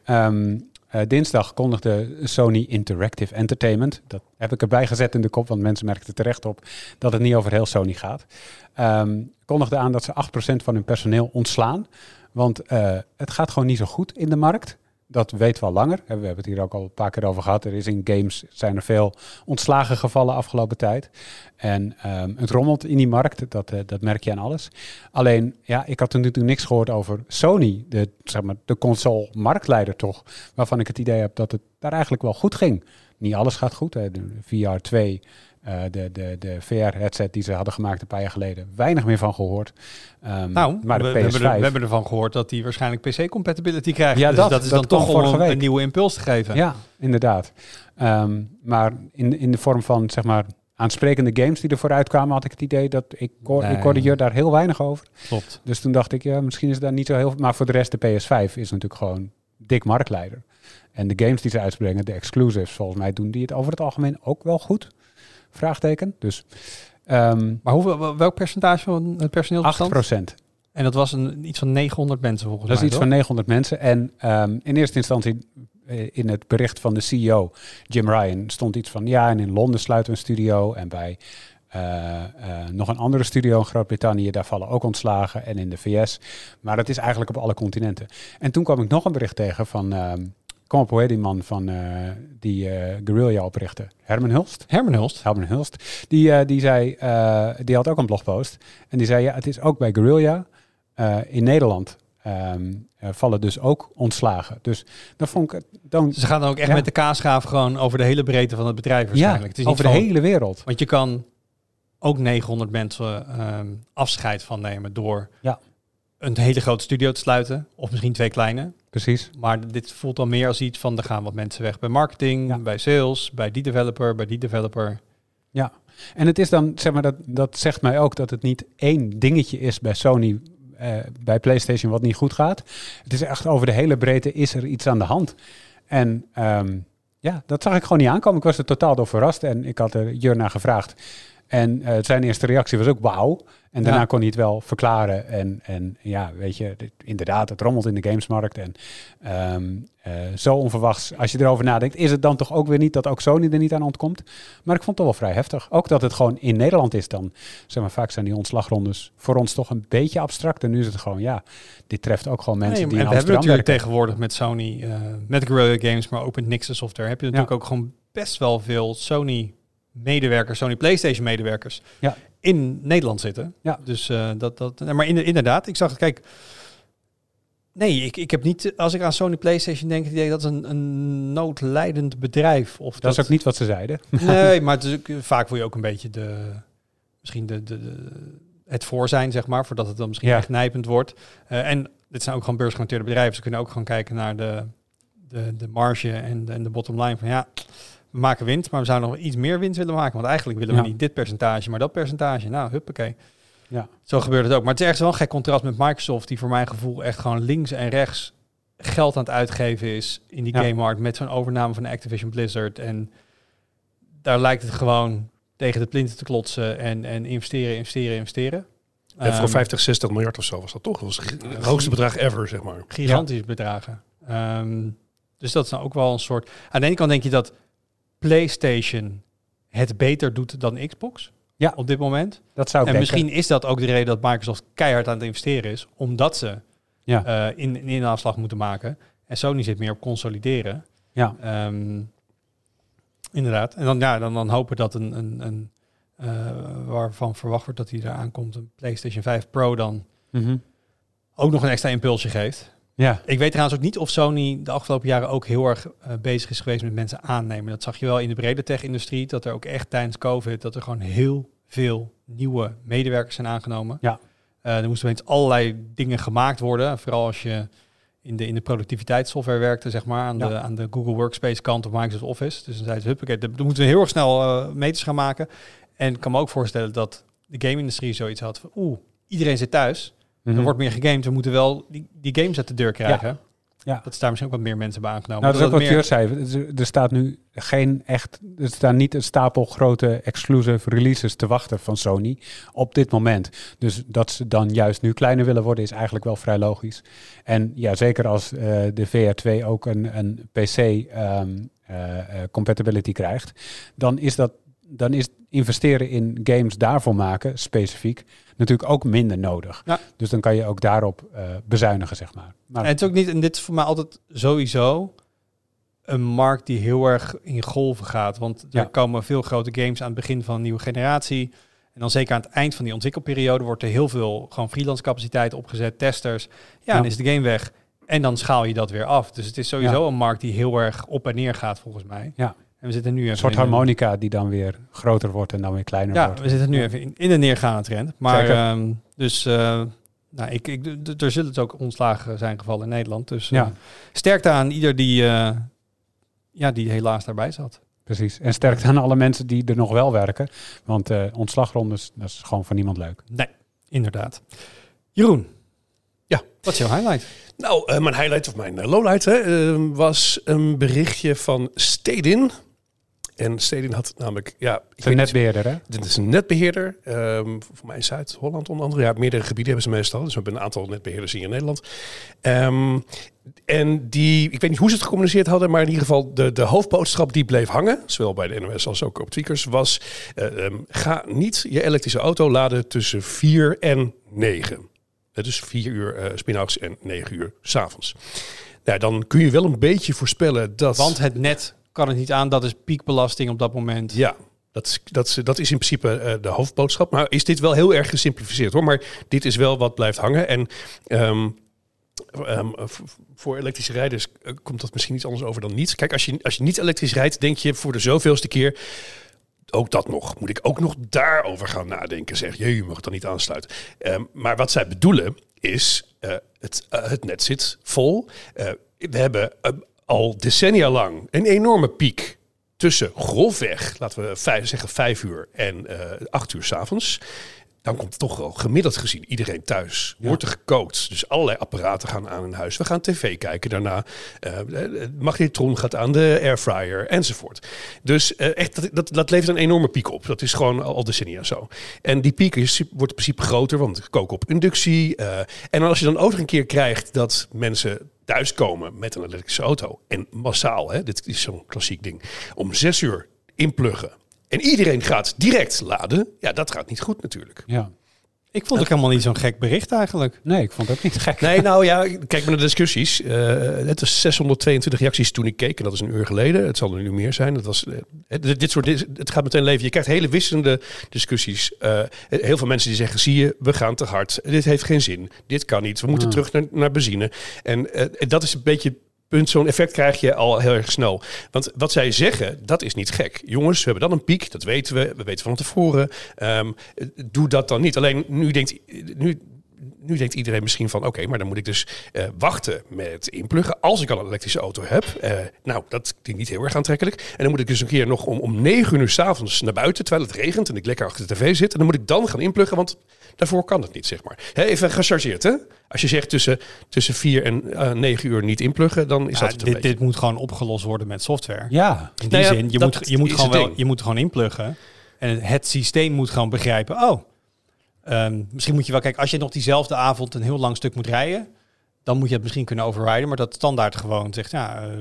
Dinsdag kondigde Sony Interactive Entertainment, dat heb ik erbij gezet in de kop, want mensen merkten terecht op dat het niet over heel Sony gaat. Kondigde aan dat ze 8% van hun personeel ontslaan, want het gaat gewoon niet zo goed in de markt. Dat weten we al langer. We hebben het hier ook al een paar keer over gehad. Er is in games zijn er veel ontslagen gevallen afgelopen tijd. En het rommelt in die markt. Dat merk je aan alles. Alleen, ja, ik had nu niks gehoord over Sony, de console-marktleider toch. Waarvan ik het idee heb dat het daar eigenlijk wel goed ging. Niet alles gaat goed. Hè. De VR 2, de VR-headset die ze hadden gemaakt een paar jaar geleden. Weinig meer van gehoord. Maar de PS5...
we hebben ervan gehoord dat die waarschijnlijk PC-compatibility krijgt.
Ja,
dus dat is dan toch om een nieuwe impuls te geven.
Ja, inderdaad. Maar in de vorm van, zeg maar, aansprekende games die er vooruit kwamen, had ik het idee dat ik hoorde je daar heel weinig over.
Klopt.
Dus toen dacht ik, ja, misschien is daar niet zo heel veel. Maar voor de rest, de PS5 is natuurlijk gewoon dik marktleider. En de games die ze uitbrengen, de exclusives, volgens mij doen die het over het algemeen ook wel goed. Vraagteken. Dus,
maar welk percentage van het personeel?
8%.
En dat was iets van 900 mensen volgens mij.
Dat is iets van 900 mensen. En in eerste instantie in het bericht van de CEO, Jim Ryan, stond iets van en in Londen sluiten we een studio. En bij nog een andere studio in Groot-Brittannië, daar vallen ook ontslagen. En in de VS. Maar dat is eigenlijk op alle continenten. En toen kwam ik nog een bericht tegen van... Kom op, hoe heet die man van die Guerrilla oprichtte? Herman Hulst. Die zei, die had ook een blogpost. En die zei, het is ook bij Guerrilla in Nederland vallen dus ook ontslagen. Dus dat vond ik...
Ze gaan dan ook echt met de kaasschaaf gewoon over de hele breedte van het bedrijf waarschijnlijk. Het is
over de hele wereld.
Want je kan ook 900 mensen afscheid van nemen door een hele grote studio te sluiten. Of misschien 2 kleine.
Precies.
Maar dit voelt dan meer als iets van, er gaan wat mensen weg bij marketing, bij sales, bij die developer. Ja,
en het is dan, zeg maar, dat zegt mij ook dat het niet één dingetje is bij Sony, bij PlayStation wat niet goed gaat. Het is echt over de hele breedte is er iets aan de hand. En dat zag ik gewoon niet aankomen. Ik was er totaal door verrast en ik had er Jur naar gevraagd. En zijn eerste reactie was ook wauw. En daarna kon hij het wel verklaren. En weet je, inderdaad, het rommelt in de gamesmarkt. En zo onverwachts, als je erover nadenkt, is het dan toch ook weer niet dat ook Sony er niet aan ontkomt. Maar ik vond het toch wel vrij heftig. Ook dat het gewoon in Nederland is dan. Zeg maar, vaak zijn die ontslagrondes voor ons toch een beetje abstract. En nu is het gewoon, dit treft ook gewoon mensen die in Amsterdam
hebben natuurlijk
werken.
tegenwoordig met Sony, met Guerrilla Games, maar ook met Nixon Software, heb je natuurlijk ook gewoon best wel veel Sony PlayStation medewerkers in Nederland zitten. Ja. Dus maar inderdaad, ik zag, kijk, ik heb niet, als ik aan Sony PlayStation denk, ik denk dat is een noodlijdend bedrijf. Of
dat is ook niet wat ze zeiden.
Nee, maar het is vaak wil je ook een beetje het voor zijn, zeg maar, voordat het dan misschien echt nijpend wordt. En dit zijn ook gewoon beursgenoteerde bedrijven. Ze kunnen ook gewoon kijken naar de marge en de bottom line van we maken winst, maar we zouden nog iets meer winst willen maken. Want eigenlijk willen we niet dit percentage, maar dat percentage. Nou, huppakee. Ja. Zo gebeurt het ook. Maar het is echt wel een gek contrast met Microsoft, die voor mijn gevoel echt gewoon links en rechts geld aan het uitgeven is in die gamemarkt met zo'n overname van Activision Blizzard. En daar lijkt het gewoon tegen de plinten te klotsen en investeren.
En voor 50, 60 miljard of zo was dat toch? Dat was het hoogste bedrag ever, zeg maar.
Gigantische bedragen. Dus dat is nou ook wel een soort... Aan de ene kant denk je dat PlayStation het beter doet dan Xbox op dit moment.
Dat zou ik denken.
Misschien is dat ook de reden dat Microsoft keihard aan het investeren is, omdat ze in afslag moeten maken. En Sony zit meer op consolideren. Ja. Inderdaad. En dan hopen dat een waarvan verwacht wordt dat hij eraan komt, een PlayStation 5 Pro dan ook nog een extra impulsje geeft. Ja. Ik weet trouwens ook niet of Sony de afgelopen jaren ook heel erg bezig is geweest met mensen aannemen. Dat zag je wel in de brede tech-industrie, dat er ook echt tijdens COVID, dat er gewoon heel veel nieuwe medewerkers zijn aangenomen. Ja. Er moesten opeens allerlei dingen gemaakt worden, vooral als je in de productiviteitssoftware werkte, zeg maar, aan de Google Workspace kant of Microsoft Office. Dus dan zeiden ze, huppakee, dan moeten we heel erg snel meters gaan maken. En ik kan me ook voorstellen dat de game-industrie zoiets had van, iedereen zit thuis. Er wordt meer gegamed. We moeten wel die games uit de deur krijgen. Ja. Dat is daar misschien ook wat meer mensen bij aangenomen.
Nou, dat is ook wat Jur zei. Er staat nu er staan niet een stapel grote exclusive releases te wachten van Sony op dit moment. Dus dat ze dan juist nu kleiner willen worden is eigenlijk wel vrij logisch. En ja, zeker als de VR2 ook een PC compatibility krijgt, dan is investeren in games daarvoor maken, specifiek, natuurlijk ook minder nodig. Ja. Dus dan kan je ook daarop bezuinigen, zeg maar.
En het is ook niet, en dit is voor mij altijd sowieso een markt die heel erg in golven gaat. Want er komen veel grote games aan het begin van een nieuwe generatie. En dan zeker aan het eind van die ontwikkelperiode wordt er heel veel gewoon freelance capaciteit opgezet, testers. Ja, dan is de game weg. En dan schaal je dat weer af. Dus het is sowieso een markt die heel erg op en neer gaat, volgens mij. Ja. En we zitten nu even
een soort harmonica die dan weer groter wordt en dan weer kleiner wordt.
Ja, we zitten nu even in de neergaande trend. Maar er zullen dus ook ontslagen zijn gevallen in Nederland. Dus sterkte aan ieder die helaas daarbij zat.
precies. En sterkte aan alle mensen die er nog wel werken. Want ontslagrondes, dat is gewoon voor niemand leuk.
Nee, inderdaad. Jeroen.
Ja.
Wat is jouw highlight?
Nou, mijn highlight of mijn lowlight was een berichtje van Stedin. En Stedin had namelijk...
Een netbeheerder, hè?
Dit is een netbeheerder. Voor mij in Zuid-Holland onder andere. Ja, meerdere gebieden hebben ze meestal. Dus we hebben een aantal netbeheerders hier in Nederland. En die... Ik weet niet hoe ze het gecommuniceerd hadden, maar in ieder geval de hoofdboodschap die bleef hangen, zowel bij de NOS als ook op Tweakers, was ga niet je elektrische auto laden tussen 4 en 9. Dus 4 uur 's middags en 9 uur 's avonds. Nou, dan kun je wel een beetje voorspellen dat...
Want het net kan het niet aan, dat is piekbelasting op dat moment.
Ja, dat is in principe de hoofdboodschap. Maar is dit wel heel erg gesimplificeerd hoor. Maar dit is wel wat blijft hangen. En voor elektrische rijders komt dat misschien iets anders over dan niet. Kijk, als je niet elektrisch rijdt, denk je voor de zoveelste keer... Ook dat nog. Moet ik ook nog daarover gaan nadenken? Zeg, je mag het dan niet aansluiten. Maar wat zij bedoelen is, het net zit vol. We hebben al decennia lang een enorme piek tussen grofweg, laten we zeggen 5 uur en 8 uur 's avonds. Dan komt toch wel gemiddeld gezien iedereen thuis. Wordt er gekookt. Dus allerlei apparaten gaan aan in huis. We gaan tv kijken. Daarna magnetron gaat aan de airfryer enzovoort. Dus echt, dat levert een enorme piek op. Dat is gewoon al decennia zo. En die piek wordt in principe groter. Want koken op inductie. En als je dan ook nog een keer krijgt dat mensen thuiskomen met een elektrische auto. En massaal, hè, dit is zo'n klassiek ding. Om 6 uur inpluggen. En iedereen gaat direct laden. Ja, dat gaat niet goed natuurlijk.
Ja.
Ik vond het helemaal niet zo'n gek bericht eigenlijk.
Nee, ik vond het ook niet gek.
Nee, nou ja, kijk maar naar de discussies. Het is 622 reacties toen ik keek. En dat is een uur geleden. Het zal er nu meer zijn. Het gaat meteen leven. Je krijgt hele wisselende discussies. Heel veel mensen die zeggen, zie je, we gaan te hard. Dit heeft geen zin. Dit kan niet. We moeten terug naar benzine. En dat is een beetje... Zo'n effect krijg je al heel erg snel. Want wat zij zeggen, dat is niet gek. Jongens, we hebben dan een piek, dat weten we. We weten van tevoren. Doe dat dan niet. Alleen nu denkt iedereen misschien van... oké, maar dan moet ik dus wachten met inpluggen... als ik al een elektrische auto heb. Nou, dat klinkt niet heel erg aantrekkelijk. En dan moet ik dus een keer nog om 9 uur 's avonds naar buiten... terwijl het regent en ik lekker achter de tv zit. En dan moet ik dan gaan inpluggen, want daarvoor kan het niet, zeg maar. Even gechargeerd, hè? Als je zegt tussen 4 en 9 uur niet inpluggen... dan is dat het
dit moet gewoon opgelost worden met software.
Ja.
In die zin, je moet gewoon inpluggen. En het systeem moet gewoon begrijpen... misschien moet je wel kijken, als je nog diezelfde avond een heel lang stuk moet rijden, dan moet je het misschien kunnen overriden, maar dat standaard gewoon zegt,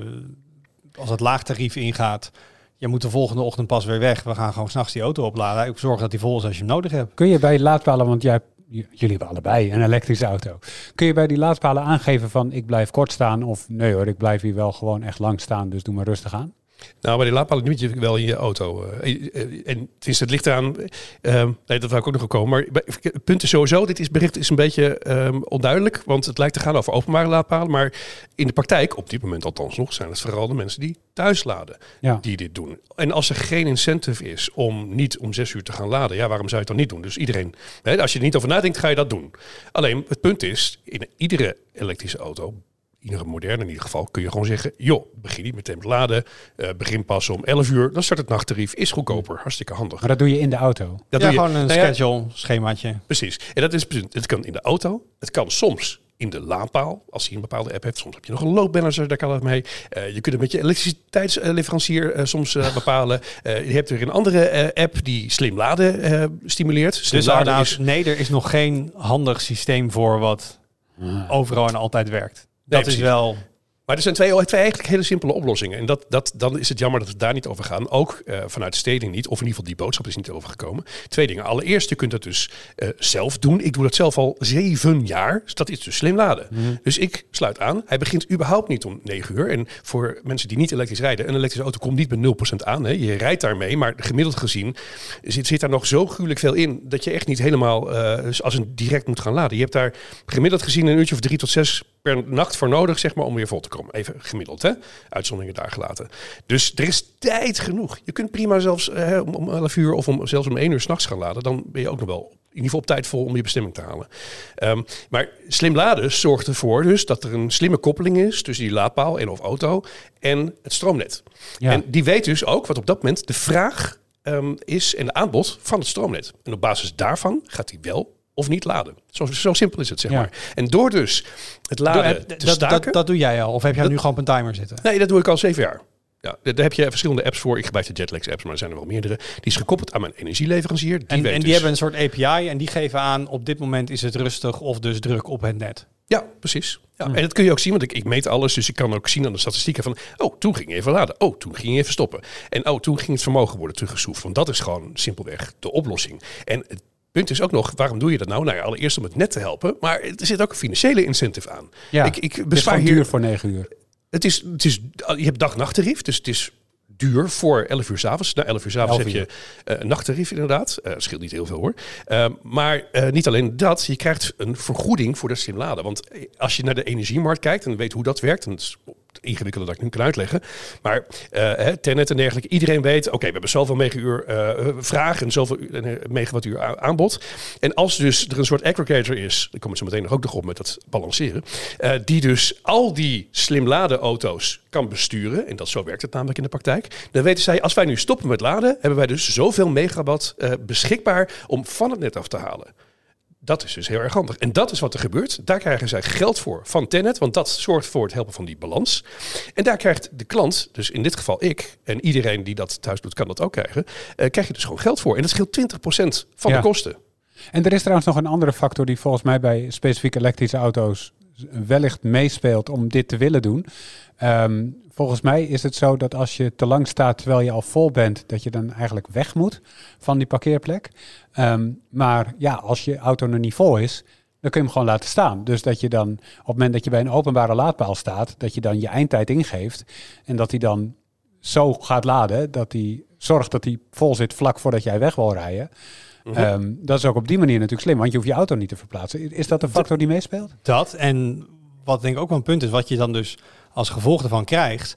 als het laagtarief ingaat, je moet de volgende ochtend pas weer weg. We gaan gewoon 's nachts die auto opladen. Ik zorg dat die vol is als je hem nodig hebt.
Kun je bij laadpalen, want jullie hebben allebei een elektrische auto. Kun je bij die laadpalen aangeven van ik blijf kort staan of nee hoor, ik blijf hier wel gewoon echt lang staan, dus doe maar rustig aan?
Nou, bij die laadpalen moet je wel in je auto. En het ligt eraan... nee, dat wou ik ook nog komen. Maar het punt is sowieso, bericht is een beetje onduidelijk. Want het lijkt te gaan over openbare laadpalen. Maar in de praktijk, op dit moment althans nog... zijn het vooral de mensen die thuis laden die dit doen. En als er geen incentive is om niet om 6 uur te gaan laden... ja, waarom zou je het dan niet doen? Dus iedereen... als je er niet over nadenkt, ga je dat doen. Alleen, het punt is, in iedere elektrische auto... iedere moderne in ieder geval, kun je gewoon zeggen... joh, begin niet meteen met laden, begin pas om 11 uur... dan start het nachttarief, is goedkoper, hartstikke handig.
Maar dat doe je in de auto?
Dat doe je gewoon een schedule, schemaatje.
Precies, en dat is het kan in de auto, het kan soms in de laadpaal, als je een bepaalde app hebt. Soms heb je nog een load balancer, daar kan het mee. Je kunt het met je elektriciteitsleverancier soms bepalen. Je hebt weer een andere app die slim laden stimuleert. Slim laden
er is nog geen handig systeem voor wat overal en altijd werkt. Dat is wel...
Maar er zijn twee eigenlijk hele simpele oplossingen. En dan is het jammer dat we daar niet over gaan. Ook vanuit Stedin niet. Of in ieder geval die boodschap is niet overgekomen. 2 dingen. Allereerst, je kunt dat dus zelf doen. Ik doe dat zelf al 7 jaar. Dus dat is dus slim laden. Dus ik sluit aan. Hij begint überhaupt niet om 9 uur. En voor mensen die niet elektrisch rijden. Een elektrische auto komt niet met 0% aan. Hè. Je rijdt daarmee. Maar gemiddeld gezien zit daar nog zo gruwelijk veel in. Dat je echt niet helemaal als een direct moet gaan laden. Je hebt daar gemiddeld gezien een uurtje of 3 tot 6 per nacht voor nodig, zeg maar, om weer vol te komen. Even gemiddeld, hè? Uitzonderingen daar gelaten. Dus er is tijd genoeg. Je kunt prima zelfs om 11 uur of zelfs om 1 uur 's nachts gaan laden. Dan ben je ook nog wel in ieder geval op tijd vol om je bestemming te halen. Maar slim laden zorgt ervoor dus dat er een slimme koppeling is tussen die laadpaal en of auto en het stroomnet. Ja. En die weet dus ook wat op dat moment de vraag is en de aanbod van het stroomnet. En op basis daarvan gaat hij wel of niet laden. Zo simpel is het, zeg maar. En door dus het laden te staken...
Dat doe jij al? Of heb jij nu gewoon op een timer zitten?
Nee, dat doe ik al 7 jaar. Ja, daar heb je verschillende apps voor. Ik gebruik de Jetlex apps, maar er zijn er wel meerdere. Die is gekoppeld aan mijn energieleverancier.
Die hebben een soort API en die geven aan... op dit moment is het rustig of dus druk op het net.
Ja, precies. Ja, en dat kun je ook zien, want ik meet alles. Dus ik kan ook zien aan de statistieken van... toen ging je even laden. Toen ging je even stoppen. En toen ging het vermogen worden teruggeschroefd. Want dat is gewoon simpelweg de oplossing. En het punt is ook nog, waarom doe je dat nou? Nou ja, allereerst om het net te helpen. Maar er zit ook een financiële incentive aan.
Ja, ik bespaar hier duur voor 9 uur.
Het is, je hebt dag-nachttarief, dus het is duur voor 11 uur 's avonds. Na 11 uur 's avonds heb je een nachttarief inderdaad. Scheelt niet heel veel hoor. Maar niet alleen dat, je krijgt een vergoeding voor dat slim laden. Want als je naar de energiemarkt kijkt en weet hoe dat werkt... en het is ingewikkelder dat ik nu kan uitleggen. Maar Tennet en dergelijke, iedereen weet... oké, we hebben zoveel megauur vraag en zoveel megawattuur aanbod. En als dus er een soort aggregator is... ik kom er zo meteen ook nog op met dat balanceren... die dus al die slim laden auto's kan besturen... en zo werkt het namelijk in de praktijk... dan weten zij, als wij nu stoppen met laden... hebben wij dus zoveel megawatt beschikbaar om van het net af te halen. Dat is dus heel erg handig. En dat is wat er gebeurt. Daar krijgen zij geld voor van Tennet, want dat zorgt voor het helpen van die balans. En daar krijgt de klant, dus in dit geval ik, en iedereen die dat thuis doet, kan dat ook krijgen, krijg je dus gewoon geld voor. En dat scheelt 20% van de kosten.
En er is trouwens nog een andere factor die volgens mij bij specifiek elektrische auto's wellicht meespeelt om dit te willen doen. Volgens mij is het zo dat als je te lang staat terwijl je al vol bent, dat je dan eigenlijk weg moet van die parkeerplek. Maar ja, als je auto nog niet vol is, dan kun je hem gewoon laten staan. Dus dat je dan op het moment dat je bij een openbare laadpaal staat, dat je dan je eindtijd ingeeft en dat hij dan zo gaat laden dat hij zorgt dat hij vol zit vlak voordat jij weg wil rijden. Dat is ook op die manier natuurlijk slim, want je hoeft je auto niet te verplaatsen. Is dat een factor die meespeelt?
Dat, en wat denk ik ook wel een punt is, wat je dan dus als gevolg ervan krijgt.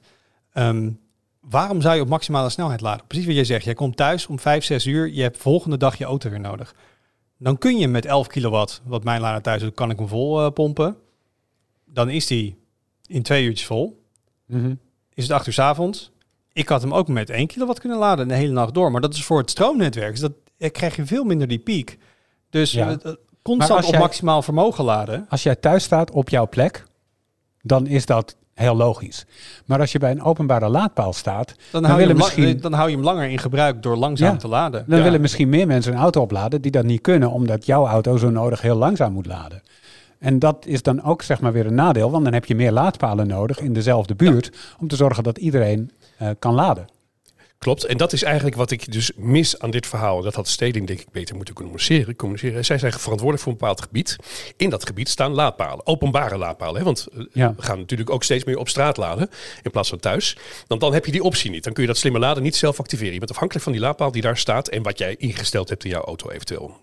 Waarom zou je op maximale snelheid laden? Precies wat jij zegt, jij komt thuis om 5-6 uur, je hebt volgende dag je auto weer nodig. Dan kun je met 11 kilowatt, wat mijn lader thuis doet, kan ik hem vol pompen. Dan is die in 2 uurtjes vol. Is het 8 uur 's avonds. Ik had hem ook met 1 kilowatt kunnen laden de hele nacht door. Maar dat is voor het stroomnetwerk. Dus dat krijg je veel minder die piek. Dus constant op maximaal vermogen laden.
Als jij thuis staat op jouw plek, dan is dat heel logisch. Maar als je bij een openbare laadpaal staat,
dan hou je hem langer in gebruik door langzaam te laden.
Dan willen misschien meer mensen een auto opladen die dat niet kunnen, omdat jouw auto zo nodig heel langzaam moet laden. En dat is dan ook zeg maar weer een nadeel, want dan heb je meer laadpalen nodig in dezelfde buurt om te zorgen dat iedereen kan laden.
Klopt, en dat is eigenlijk wat ik dus mis aan dit verhaal. Dat had Steding denk ik beter moeten communiceren. Zij zijn verantwoordelijk voor een bepaald gebied. In dat gebied staan laadpalen, openbare laadpalen. Hè? Want we gaan natuurlijk ook steeds meer op straat laden in plaats van thuis. Want dan heb je die optie niet. Dan kun je dat slimme laden niet zelf activeren. Je bent afhankelijk van die laadpaal die daar staat en wat jij ingesteld hebt in jouw auto eventueel.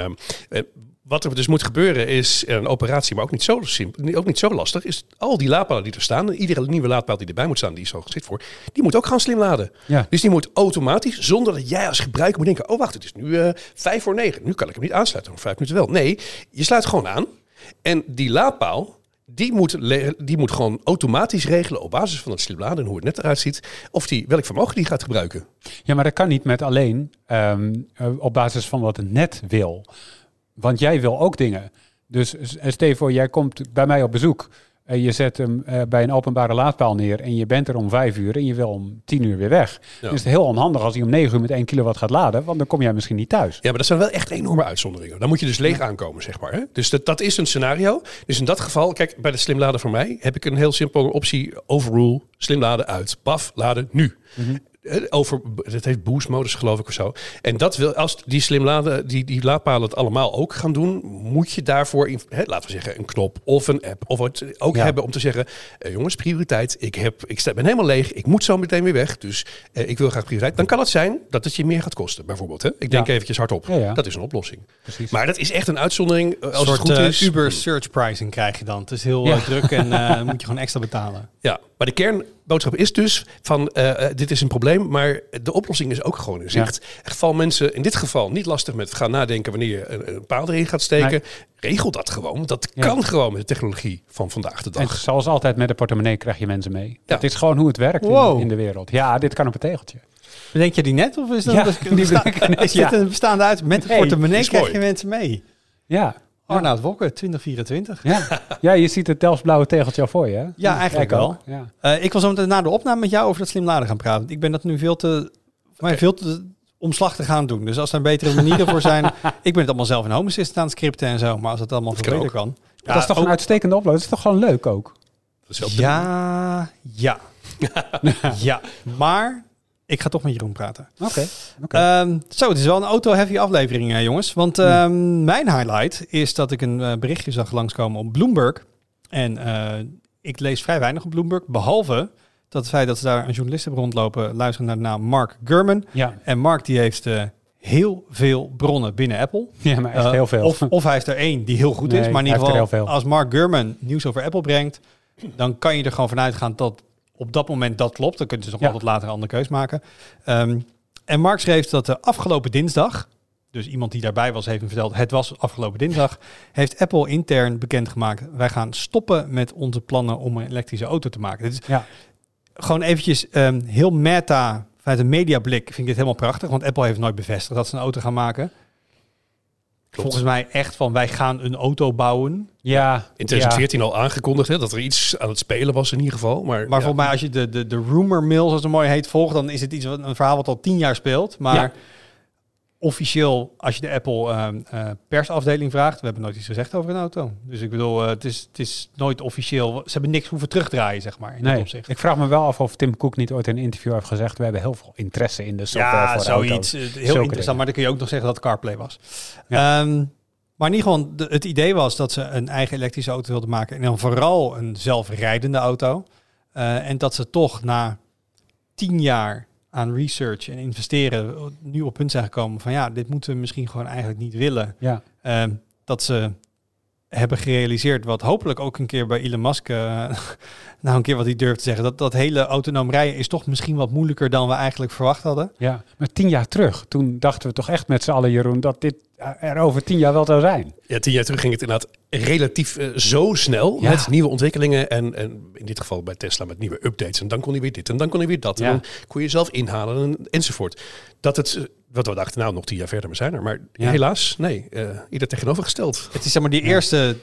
Wat er dus moet gebeuren is een operatie, maar ook niet zo simpel, ook niet zo lastig, is al die laadpalen die er staan, iedere nieuwe laadpaal die erbij moet staan, die is al geschikt voor, die moet ook gaan slim laden. Ja. Dus die moet automatisch, zonder dat jij als gebruiker moet denken, oh wacht, het is nu 5:05, nu kan ik hem niet aansluiten, om 5 minuten wel. Nee, je sluit gewoon aan en die laadpaal, die moet gewoon automatisch regelen op basis van het slim laden en hoe het net eruit ziet, of welk vermogen die gaat gebruiken.
Ja, maar dat kan niet met alleen op basis van wat het net wil. Want jij wil ook dingen. Dus stel je voor, jij komt bij mij op bezoek. Je zet hem bij een openbare laadpaal neer en je bent er om 5 uur en je wil om 10 uur weer weg. Ja. Dan is het heel onhandig als hij om 9 uur met 1 kilowatt gaat laden, want dan kom jij misschien niet thuis.
Ja, maar dat zijn wel echt enorme uitzonderingen. Dan moet je dus leeg aankomen, zeg maar. Hè? Dus dat is een scenario. Dus in dat geval, kijk, bij de slim laden voor mij heb ik een heel simpele optie. Overrule, slim laden uit. Paf, laden nu. Het heet boost-modus geloof ik of zo. En dat wil, als die slim laden, die laadpalen het allemaal ook gaan doen, moet je daarvoor, laten we zeggen, een knop of een app of het ook hebben om te zeggen, jongens, prioriteit. Ik ben helemaal leeg. Ik moet zo meteen weer weg. Dus ik wil graag prioriteit. Dan kan het zijn dat het je meer gaat kosten, bijvoorbeeld. Hè? Ik denk eventjes hardop. Ja. Dat is een oplossing. Precies. Maar dat is echt een uitzondering. Als het goed is.
Uber surge pricing krijg je dan. Het is heel druk en moet je gewoon extra betalen.
Ja, maar de kernboodschap is dus van dit is een probleem. probleem. Maar de oplossing is ook gewoon in zicht. Er vallen mensen in dit geval niet lastig met gaan nadenken wanneer je een paal erin gaat steken. Nee. Regel dat gewoon. Dat kan gewoon met de technologie van vandaag de dag.
En zoals altijd met de portemonnee krijg je mensen mee. Dat is gewoon hoe het werkt in de wereld. Ja, dit kan op een tegeltje.
Bedenk je die net? Of is dat is dit een bestaande uit? Met de portemonnee krijg je mensen mee.
Ja.
Arnoud Wokker, 2024.
Ja, je ziet het Delfts blauwe tegeltje al voor je. Hè?
Ja, eigenlijk wel. Ja. Ik was zo meteen na de opname met jou over dat slim laden gaan praten. Ik ben dat nu veel te omslachtig gaan doen. Dus als er een betere manieren voor zijn... Ik ben het allemaal zelf in Home Assistant aan het scripten en zo. Maar als het allemaal veel beter kan...
Ja, dat is toch een uitstekende upload? Dat is toch gewoon leuk ook?
Ja. Ja. Maar... Ik ga toch met Jeroen praten.
Oké.
Zo, het is wel een auto-heavy aflevering, jongens. Want mijn highlight is dat ik een berichtje zag langskomen op Bloomberg. En ik lees vrij weinig op Bloomberg. Behalve dat het feit dat ze daar een journalist hebben rondlopen... luisteren naar de naam Mark Gurman.
Ja.
En Mark die heeft heel veel bronnen binnen Apple.
Ja, maar echt heel veel.
Of hij heeft er één die heel goed is. Maar in ieder geval, als Mark Gurman nieuws over Apple brengt... dan kan je er gewoon vanuit gaan dat... op dat moment dat klopt. Dan kunnen ze nog wel tot later een andere keus maken. En Mark schreef dat de afgelopen dinsdag... dus iemand die daarbij was heeft hem verteld... het was afgelopen dinsdag... heeft Apple intern bekendgemaakt... wij gaan stoppen met onze plannen om een elektrische auto te maken. Dit is gewoon eventjes heel meta... vanuit een mediablik vind ik dit helemaal prachtig... want Apple heeft nooit bevestigd dat ze een auto gaan maken... Klopt. Volgens mij echt van wij gaan een auto bouwen.
Ja, in 2014 al aangekondigd dat er iets aan het spelen was in ieder geval. Maar
volgens mij als je de rumor mill, zoals het mooi heet, volgt, dan is het een verhaal wat al 10 jaar speelt. Maar officieel, als je de Apple persafdeling vraagt, we hebben nooit iets gezegd over een auto. Dus ik bedoel, het is nooit officieel. Ze hebben niks hoeven terugdraaien, zeg maar. In dat opzicht.
Ik vraag me wel af of Tim Cook niet ooit in een interview heeft gezegd, we hebben heel veel interesse in de software voor
zoiets.
auto's.
Heel interessant, maar dan kun je ook nog zeggen dat het CarPlay was. Ja. Maar in ieder geval, het idee was dat ze een eigen elektrische auto wilden maken. En dan vooral een zelfrijdende auto. En dat ze toch na 10 jaar aan research en investeren nu op punt zijn gekomen van dit moeten we misschien gewoon eigenlijk niet willen.
Ja.
Dat ze hebben gerealiseerd wat hopelijk ook een keer bij Elon Musk een keer wat hij durft te zeggen. Dat hele autonoom rijden is toch misschien wat moeilijker dan we eigenlijk verwacht hadden.
Ja, maar 10 jaar terug, toen dachten we toch echt met z'n allen, Jeroen, dat dit er over 10 jaar wel zou zijn.
Ja, 10 jaar terug ging het inderdaad relatief zo snel met nieuwe ontwikkelingen en in dit geval bij Tesla met nieuwe updates. En dan kon hij weer dit en dan kon hij weer dat. En dan kon je zelf inhalen enzovoort. Dat het, wat we dachten, nog 10 jaar verder, we zijn er. Maar helaas, nee, ieder tegenovergesteld.
Het is zeg maar die eerste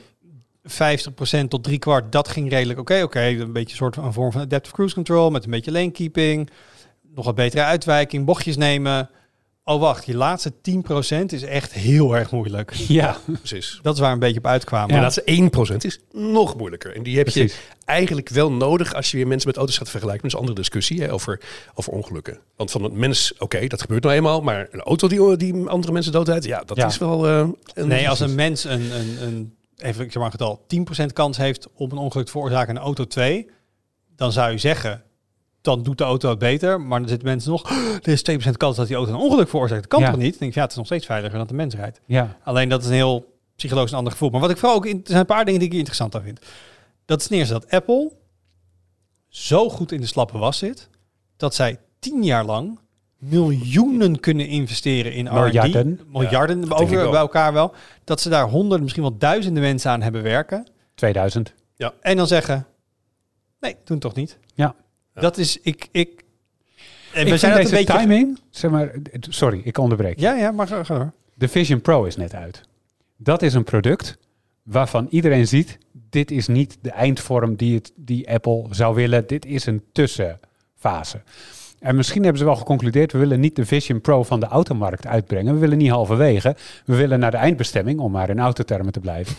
50% tot 3/4, dat ging redelijk oké. Een beetje een soort van een vorm van adaptive cruise control met een beetje lane keeping. Nog wat betere uitwijking, bochtjes nemen. Oh wacht, je laatste 10% is echt heel erg moeilijk.
Ja,
precies.
Dat is waar we een beetje op uitkwamen.
Ja. De laatste 1% is nog moeilijker. En die heb je eigenlijk wel nodig als je weer mensen met auto's gaat vergelijken. Dat is een andere discussie over ongelukken. Want van een mens, dat gebeurt nou eenmaal. Maar een auto die andere mensen doodrijdt, dat is wel...
als een mens een even ik zeg maar getal 10% kans heeft om een ongeluk te veroorzaken in auto 2, dan zou je zeggen, dan doet de auto het beter. Maar dan zitten mensen nog, er is 2% kans dat die auto een ongeluk veroorzaakt. Dat kan toch niet? Dan denk ik, het is nog steeds veiliger dan de mens rijdt.
Ja.
Alleen dat is een heel psychologisch een ander gevoel. Maar wat ik vooral ook, er zijn een paar dingen die ik interessant aan vind. Dat is ten eerste dat Apple zo goed in de slappe was zit, dat zij 10 jaar lang miljoenen kunnen investeren in R&D. Miljarden bij elkaar wel. Dat ze daar 100, misschien wel duizenden mensen aan hebben werken.
2000.
Ja. En dan zeggen, nee, doen het toch niet.
Ja.
Dat is, en
we zijn dat een beetje timing, zeg maar, sorry, ik onderbreek.
Ja, maar ga door.
De Vision Pro is net uit. Dat is een product waarvan iedereen ziet, dit is niet de eindvorm die Apple zou willen. Dit is een tussenfase. En misschien hebben ze wel geconcludeerd, we willen niet de Vision Pro van de automarkt uitbrengen. We willen niet halverwege. We willen naar de eindbestemming, om maar in autotermen te blijven.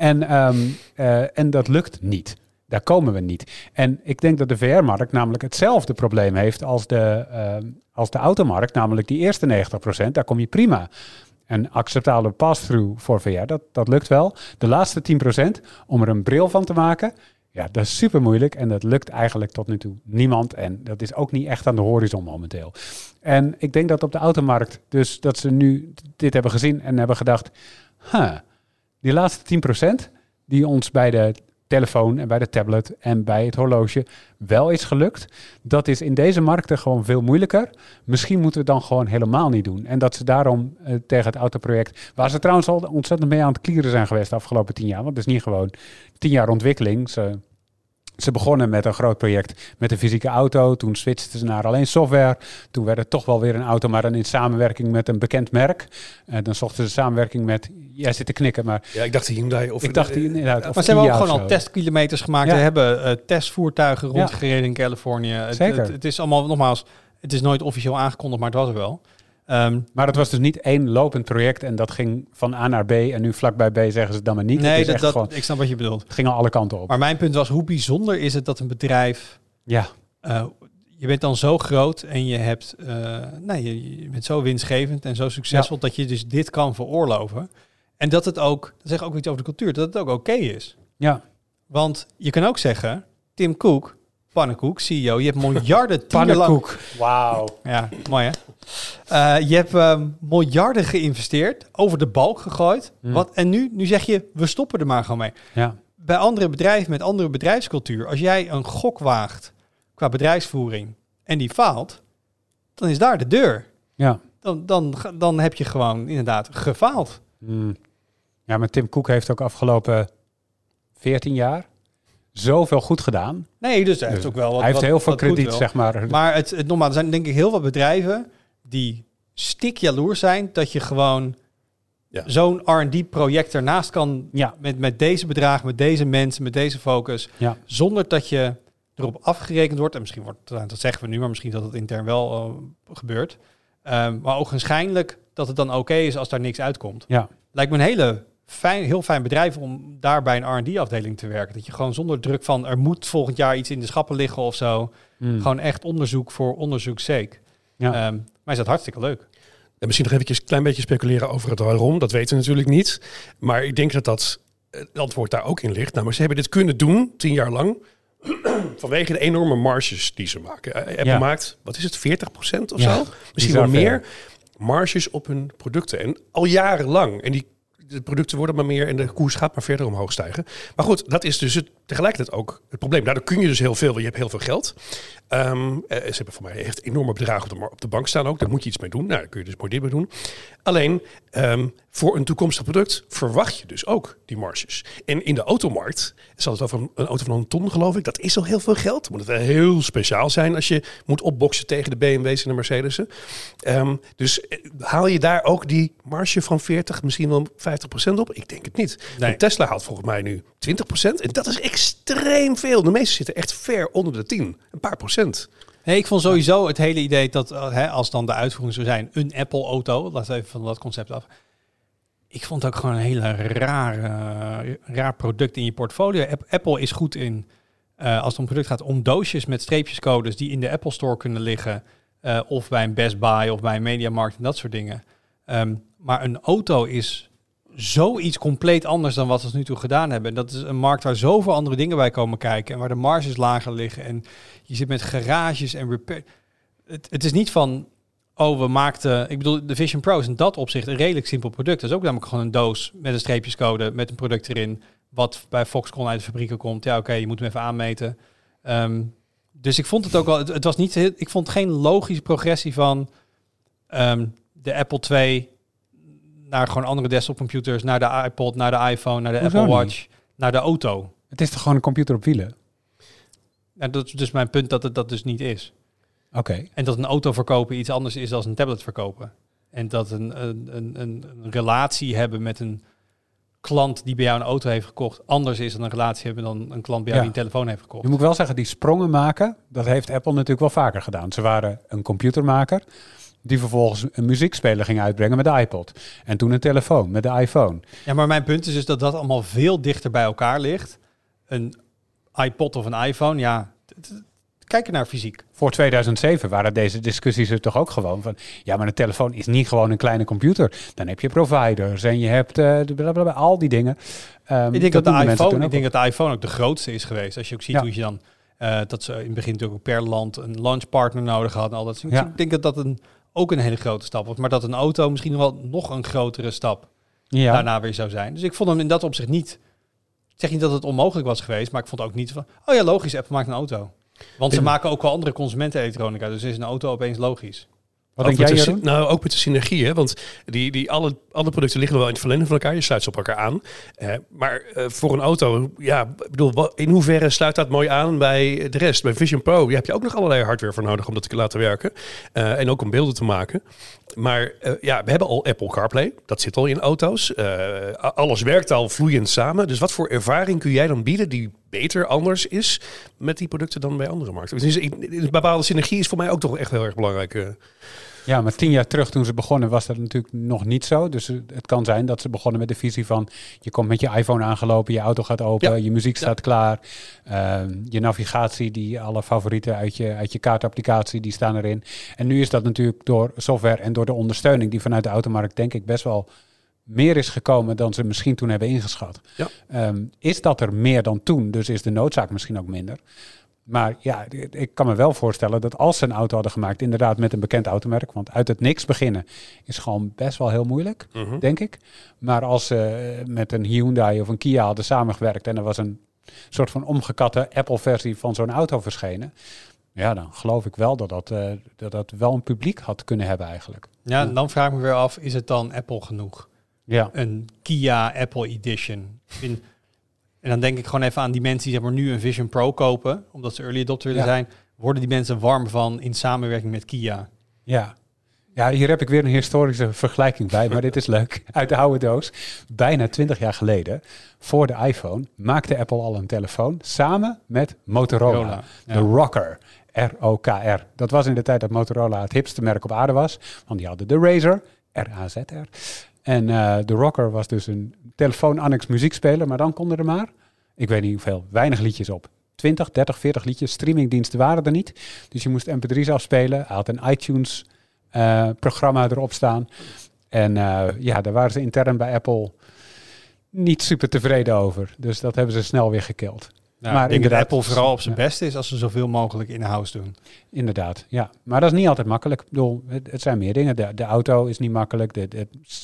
En dat lukt niet. Daar komen we niet. En ik denk dat de VR-markt namelijk hetzelfde probleem heeft als de automarkt. Namelijk die eerste 90%, daar kom je prima. Een acceptabele pass-through voor VR, dat lukt wel. De laatste 10%, om er een bril van te maken, dat is super moeilijk. En dat lukt eigenlijk tot nu toe niemand. En dat is ook niet echt aan de horizon momenteel. En ik denk dat op de automarkt, dus dat ze nu dit hebben gezien en hebben gedacht, die laatste 10% die ons bij de telefoon en bij de tablet en bij het horloge wel is gelukt. Dat is in deze markten gewoon veel moeilijker. Misschien moeten we het dan gewoon helemaal niet doen. En dat ze daarom tegen het autoproject, waar ze trouwens al ontzettend mee aan het klieren zijn geweest de afgelopen 10 jaar. Want het is niet gewoon 10 jaar ontwikkeling. Ze begonnen met een groot project met een fysieke auto. Toen switchten ze naar alleen software. Toen werd het toch wel weer een auto, maar dan in samenwerking met een bekend merk. Dan zochten ze samenwerking met... Jij zit te knikken, maar...
Ja, ik dacht die Hyundai of...
Ik dacht die inderdaad.
Maar ze hebben ook gewoon al testkilometers gemaakt. Ja. Ze hebben testvoertuigen rondgereden in Californië.
Zeker.
Het is allemaal, nogmaals, het is nooit officieel aangekondigd, maar het was er wel.
Maar het was dus niet één lopend project en dat ging van A naar B en nu vlakbij B zeggen ze het dan maar niet.
Nee,
het is
ik snap wat je bedoelt.
Het ging al alle kanten op.
Maar mijn punt was, hoe bijzonder is het dat een bedrijf...
Ja.
Je bent dan zo groot en je hebt, je bent zo winstgevend en zo succesvol dat je dus dit kan veroorloven. En dat het ook, dat zegt ook iets over de cultuur, dat het ook oké is.
Ja.
Want je kan ook zeggen, Tim Cook, pannenkoek, CEO, je hebt miljarden...
Pannenkoek. Wauw.
Ja, mooi hè? Je hebt miljarden geïnvesteerd, over de balk gegooid. En nu zeg je, we stoppen er maar gewoon mee.
Ja.
Bij andere bedrijven met andere bedrijfscultuur, als jij een gok waagt qua bedrijfsvoering en die faalt, dan is daar de deur.
Ja.
Dan heb je gewoon inderdaad gefaald.
Ja, maar Tim Cook heeft ook afgelopen 14 jaar zoveel goed gedaan.
Nee, dus hij heeft ook wel wat.
Hij heeft heel veel krediet, zeg maar.
Maar normaal, er zijn denk ik heel veel bedrijven die stikjaloers zijn dat je gewoon zo'n R&D-project ernaast kan met deze bedragen, met deze mensen, met deze focus, zonder dat je erop afgerekend wordt. En misschien wordt dat zeggen we nu, maar misschien dat het intern wel gebeurt. Maar ogenschijnlijk dat het dan oké is als daar niks uitkomt.
Ja.
Lijkt me een heel fijn bedrijf om daar bij een R&D-afdeling te werken. Dat je gewoon zonder druk van er moet volgend jaar iets in de schappen liggen of zo. Gewoon echt onderzoek voor onderzoek's sake. Ja. Maar is dat hartstikke leuk.
En misschien nog even een klein beetje speculeren over het waarom. Dat weten we natuurlijk niet. Maar ik denk dat het antwoord daar ook in ligt. Nou, maar ze hebben dit kunnen doen 10 jaar lang. Vanwege de enorme marges die ze maken. Apple maakt, wat is het, 40% of zo? Misschien wel meer marges op hun producten. En al jarenlang. En de producten worden maar meer en de koers gaat maar verder omhoog stijgen. Maar goed, dat is dus tegelijkertijd ook het probleem. Daardoor kun je dus heel veel, want je hebt heel veel geld. Ze hebben voor mij echt enorme bedragen op de bank staan ook. Daar moet je iets mee doen. Nou, daar kun je dus mooi dit mee doen. Alleen, voor een toekomstig product verwacht je dus ook die marges. En in de automarkt, zal het over een auto van 1 ton geloof ik, dat is al heel veel geld. Moet het wel heel speciaal zijn als je moet opboksen tegen de BMW's en de Mercedes'en. Dus haal je daar ook die marge van 40, misschien wel 50% op? Ik denk het niet. Nee. Tesla haalt volgens mij nu 20%. En dat is extreem veel. De meeste zitten echt ver onder de 10. Een paar procent.
Nee, ik vond sowieso het hele idee dat als dan de uitvoering zou zijn, een Apple-auto, laten we even van dat concept af. Ik vond het ook gewoon een hele raar product in je portfolio. Apple is goed in, als het om product gaat, om doosjes met streepjescodes die in de Apple Store kunnen liggen. Of bij een Best Buy of bij een Mediamarkt en dat soort dingen. Maar een auto is zoiets compleet anders dan wat we tot nu toe gedaan hebben. En dat is een markt waar zoveel andere dingen bij komen kijken. En waar de marges lager liggen. En je zit met garages en repair. Het is niet van, we maakten... Ik bedoel, de Vision Pro is in dat opzicht een redelijk simpel product. Dat is ook namelijk gewoon een doos met een streepjescode, met een product erin, wat bij Foxconn uit de fabrieken komt. Ja, oké, je moet hem even aanmeten. Dus ik vond het ook wel... Het was niet... Ik vond geen logische progressie van de Apple II naar gewoon andere desktopcomputers, naar de iPod, naar de iPhone, naar de Apple Watch, naar de auto.
Het is toch gewoon een computer op wielen?
En dat is dus mijn punt dat het dat dus niet is.
Oké.
En dat een auto verkopen iets anders is dan een tablet verkopen. En dat een relatie hebben met een klant die bij jou een auto heeft gekocht anders is dan een relatie hebben dan een klant bij jou die een telefoon heeft gekocht.
Je moet wel zeggen, die sprongen maken, dat heeft Apple natuurlijk wel vaker gedaan. Ze waren een computermaker die vervolgens een muziekspeler ging uitbrengen met de iPod. En toen een telefoon met de iPhone.
Ja, maar mijn punt is dus dat allemaal veel dichter bij elkaar ligt. Een iPod of een iPhone, kijk naar fysiek.
Voor 2007 waren deze discussies er toch ook gewoon van, ja, maar een telefoon is niet gewoon een kleine computer. Dan heb je providers en je hebt al die dingen.
Ik denk dat de iPhone ook de grootste is geweest. Als je ook ziet hoe je dan, dat ze in het begin natuurlijk ook per land een launchpartner nodig hadden. Al dat. Ik denk dat dat ook een hele grote stap was. Maar dat een auto misschien wel nog een grotere stap daarna weer zou zijn. Dus ik vond hem in dat opzicht niet zeg niet dat het onmogelijk was geweest, maar ik vond ook niet van... Oh ja, logisch, Apple maakt een auto. Want ze maken ook wel andere consumentenelektronica. Dus is een auto opeens logisch.
Wat denk jij, Jeroen?
Nou, ook met de synergie, hè? Want alle producten liggen wel in het verlengde van elkaar. Je sluit ze op elkaar aan. Maar voor een auto, ja, ik bedoel, in hoeverre sluit dat mooi aan bij de rest? Bij Vision Pro heb je ook nog allerlei hardware voor nodig om dat te laten werken. En ook om beelden te maken. Maar we hebben al Apple CarPlay. Dat zit al in auto's. Alles werkt al vloeiend samen. Dus wat voor ervaring kun jij dan bieden die beter anders is met die producten dan bij andere markten? Dus een bepaalde synergie is voor mij ook toch echt heel erg belangrijk.
Ja, maar 10 jaar terug toen ze begonnen was dat natuurlijk nog niet zo. Dus het kan zijn dat ze begonnen met de visie van... je komt met je iPhone aangelopen, je auto gaat open, je muziek staat klaar. Je navigatie, alle favorieten uit je kaartapplicatie, die staan erin. En nu is dat natuurlijk door software en door de ondersteuning... die vanuit de automarkt denk ik best wel meer is gekomen dan ze misschien toen hebben ingeschat. Ja. Is dat er meer dan toen, dus is de noodzaak misschien ook minder... Maar ja, ik kan me wel voorstellen dat als ze een auto hadden gemaakt... inderdaad met een bekend automerk... want uit het niks beginnen is gewoon best wel heel moeilijk, denk ik. Maar als ze met een Hyundai of een Kia hadden samengewerkt... en er was een soort van omgekatte Apple-versie van zo'n auto verschenen... ja, dan geloof ik wel dat wel een publiek had kunnen hebben eigenlijk.
Ja, en dan vraag ik me weer af, is het dan Apple genoeg?
Ja.
Een Kia Apple Edition... En dan denk ik gewoon even aan die mensen die zeg maar, nu een Vision Pro kopen, omdat ze early adopter willen zijn. Worden die mensen warm van in samenwerking met Kia?
Ja, hier heb ik weer een historische vergelijking bij, maar dit is leuk. Uit de oude doos. Bijna 20 jaar geleden, voor de iPhone, maakte Apple al een telefoon samen met Motorola. De Rocker. R-O-K-R. Dat was in de tijd dat Motorola het hipste merk op aarde was. Want die hadden de Razr, R-A-Z-R. En de Rocker was dus een telefoon-annex muziekspeler, maar dan konden er maar, ik weet niet hoeveel, weinig liedjes op. 20, 30, 40 liedjes. Streamingdiensten waren er niet. Dus je moest mp3's afspelen. Hij had een iTunes-programma erop staan. En daar waren ze intern bij Apple niet super tevreden over. Dus dat hebben ze snel weer gekild.
Nou, maar ik denk dat Apple vooral op zijn best is als ze zoveel mogelijk in-house doen.
Inderdaad, ja. Maar dat is niet altijd makkelijk. Ik bedoel, het zijn meer dingen. De auto is niet makkelijk. De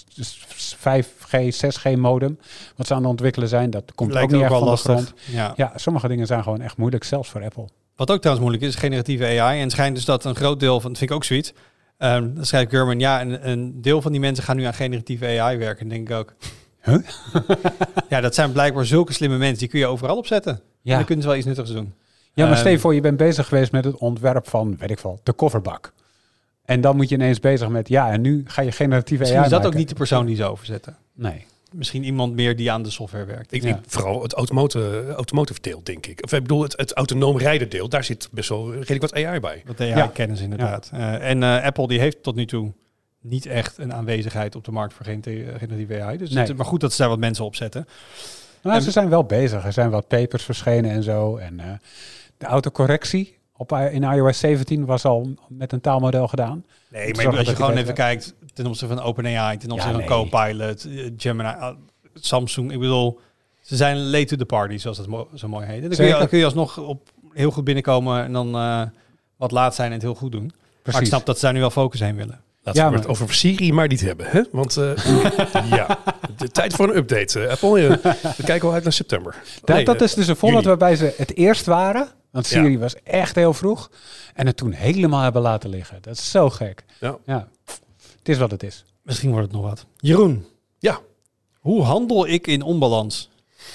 5G, 6G modem, wat ze aan het ontwikkelen zijn, dat komt lijkt ook niet echt van de grond. Ja, sommige dingen zijn gewoon echt moeilijk, zelfs voor Apple.
Wat ook trouwens moeilijk is generatieve AI. En het schijnt dus dat een groot deel van, dat vind ik ook zoiets. Dan schrijft Gurman, een deel van die mensen gaan nu aan generatieve AI werken. Dan denk ik ook.
Huh?
Ja, dat zijn blijkbaar zulke slimme mensen. Die kun je overal opzetten. Ja. En dan kunnen ze wel iets nuttigs doen.
Ja, maar stel je voor, je bent bezig geweest met het ontwerp van, weet ik veel, de kofferbak. En dan moet je ineens bezig met, en nu ga je generatieve AI
Misschien is dat
maken.
ook niet de persoon die ze overzetten.
Nee.
Misschien iemand meer die aan de software werkt.
Ik denk vooral het automotive deel, denk ik. Of ik bedoel, het autonoom rijden deel, daar zit best wel redelijk wat AI bij.
Wat AI-kennis inderdaad. Ja. En Apple die heeft tot nu toe niet echt een aanwezigheid op de markt voor generatieve AI. Dus het is maar goed dat ze daar wat mensen op zetten.
Nou, ze zijn wel bezig. Er zijn wat papers verschenen en zo. En de autocorrectie in iOS 17 was al met een taalmodel gedaan.
Nee, maar als je gewoon even kijkt ten opzichte van OpenAI, ten opzichte van Copilot, Gemini, Samsung. Ik bedoel, ze zijn late to the party, zoals dat zo mooi heet. En dan kun je alsnog heel goed binnenkomen en dan wat laat zijn en het heel goed doen. Precies. Maar ik snap dat ze daar nu wel focus heen willen.
Laten we het over Siri maar niet hebben. Hè? Want de tijd voor een update. Apple, we kijken wel uit naar september.
Dat is dus een voorbeeld waarbij ze het eerst waren. Want Siri was echt heel vroeg. En het toen helemaal hebben laten liggen. Dat is zo gek. Ja. Het is wat het is.
Misschien wordt het nog wat. Jeroen.
Ja.
Hoe handel ik in onbalans?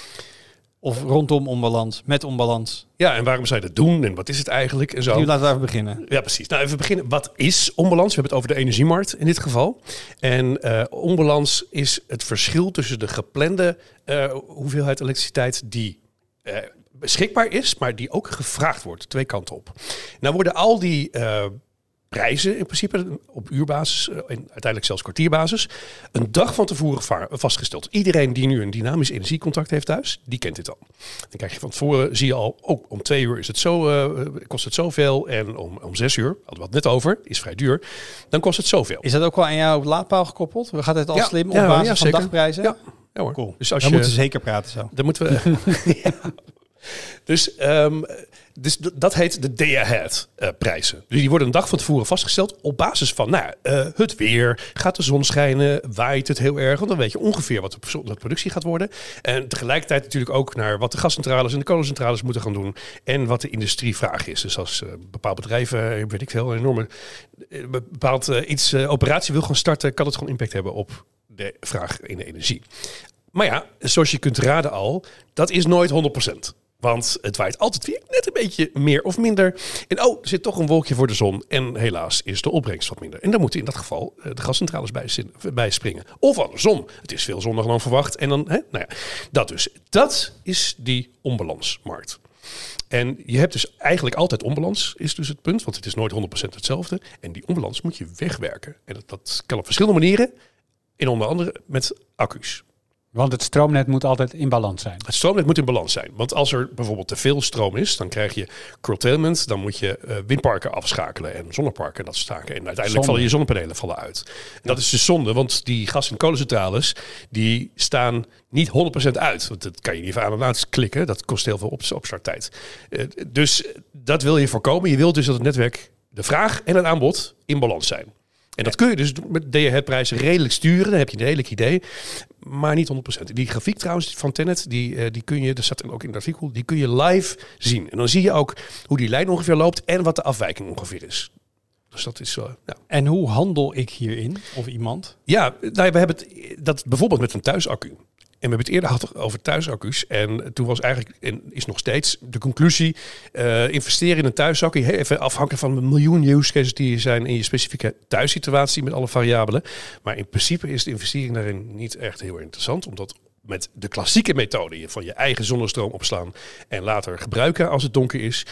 Of rondom onbalans, met onbalans.
Ja, en waarom zou je dat doen? En wat is het eigenlijk? En zo.
Nu laten we even beginnen.
Ja, precies. Nou, even beginnen. Wat is onbalans? We hebben het over de energiemarkt in dit geval. En onbalans is het verschil tussen de geplande hoeveelheid elektriciteit die beschikbaar is, maar die ook gevraagd wordt. Twee kanten op. Nou worden al die prijzen in principe op uurbasis en uiteindelijk zelfs kwartierbasis een dag van tevoren vastgesteld. Iedereen die nu een dynamisch energiecontract heeft thuis, die kent dit al. Dan krijg je van tevoren, zie je al, om 2 uur is het kost het zoveel en om 6 uur, hadden we het net over, is vrij duur, dan kost het zoveel.
Is dat ook wel aan jouw laadpaal gekoppeld? Gaat het al slim op basis van dagprijzen?
Ja hoor. Cool.
Dus dan moeten we zeker praten zo.
Dan moeten we... Dus Dus dat heet de day-ahead prijzen. Dus die worden een dag van tevoren vastgesteld op basis van het weer. Gaat de zon schijnen? Waait het heel erg? Want dan weet je ongeveer wat de productie gaat worden. En tegelijkertijd natuurlijk ook naar wat de gascentrales en de kolencentrales moeten gaan doen. En wat de industrievraag is. Dus als bepaald bedrijven, weet ik veel, een enorme operatie wil gaan starten, kan het gewoon impact hebben op de vraag in de energie. Maar ja, zoals je kunt raden al, dat is nooit 100%. Want het waait altijd weer net een beetje meer of minder. En er zit toch een wolkje voor de zon. En helaas is de opbrengst wat minder. En dan moeten in dat geval de gascentrales bij springen. Of andersom. Het is veel zonniger dan verwacht. En dan, dat dus. Dat is die onbalansmarkt. En je hebt dus eigenlijk altijd onbalans, is dus het punt. Want het is nooit 100% hetzelfde. En die onbalans moet je wegwerken. En dat kan op verschillende manieren. En onder andere met accu's.
Want het stroomnet moet altijd in balans zijn.
Het stroomnet moet in balans zijn. Want als er bijvoorbeeld te veel stroom is, dan krijg je curtailment. Dan moet je windparken afschakelen en zonneparken dat staken. En uiteindelijk vallen je zonnepanelen uit. En dat is dus zonde, want die gas- en kolencentrales die staan niet 100% uit. Want dat kan je niet even aan en uit klikken. Dat kost heel veel opstarttijd. Dus dat wil je voorkomen. Je wilt dus dat het netwerk, de vraag en het aanbod in balans zijn. En dat kun je dus met day-ahead-prijzen redelijk sturen. Dan heb je een redelijk idee. Maar niet 100%. Die grafiek trouwens van Tennet, die kun je, dat staat ook in het artikel, die kun je live zien. En dan zie je ook hoe die lijn ongeveer loopt en wat de afwijking ongeveer is. Dus dat is
En hoe handel ik hierin? Of iemand?
Ja, we hebben dat bijvoorbeeld met een thuisaccu. En we hebben het eerder gehad over thuisaccu's. En toen was eigenlijk, en is nog steeds, de conclusie, investeren in een thuisaccu, even afhankelijk van de miljoen use cases die er zijn in je specifieke thuissituatie met alle variabelen. Maar in principe is de investering daarin niet echt heel interessant, omdat met de klassieke methode van je eigen zonnestroom opslaan en later gebruiken als het donker is,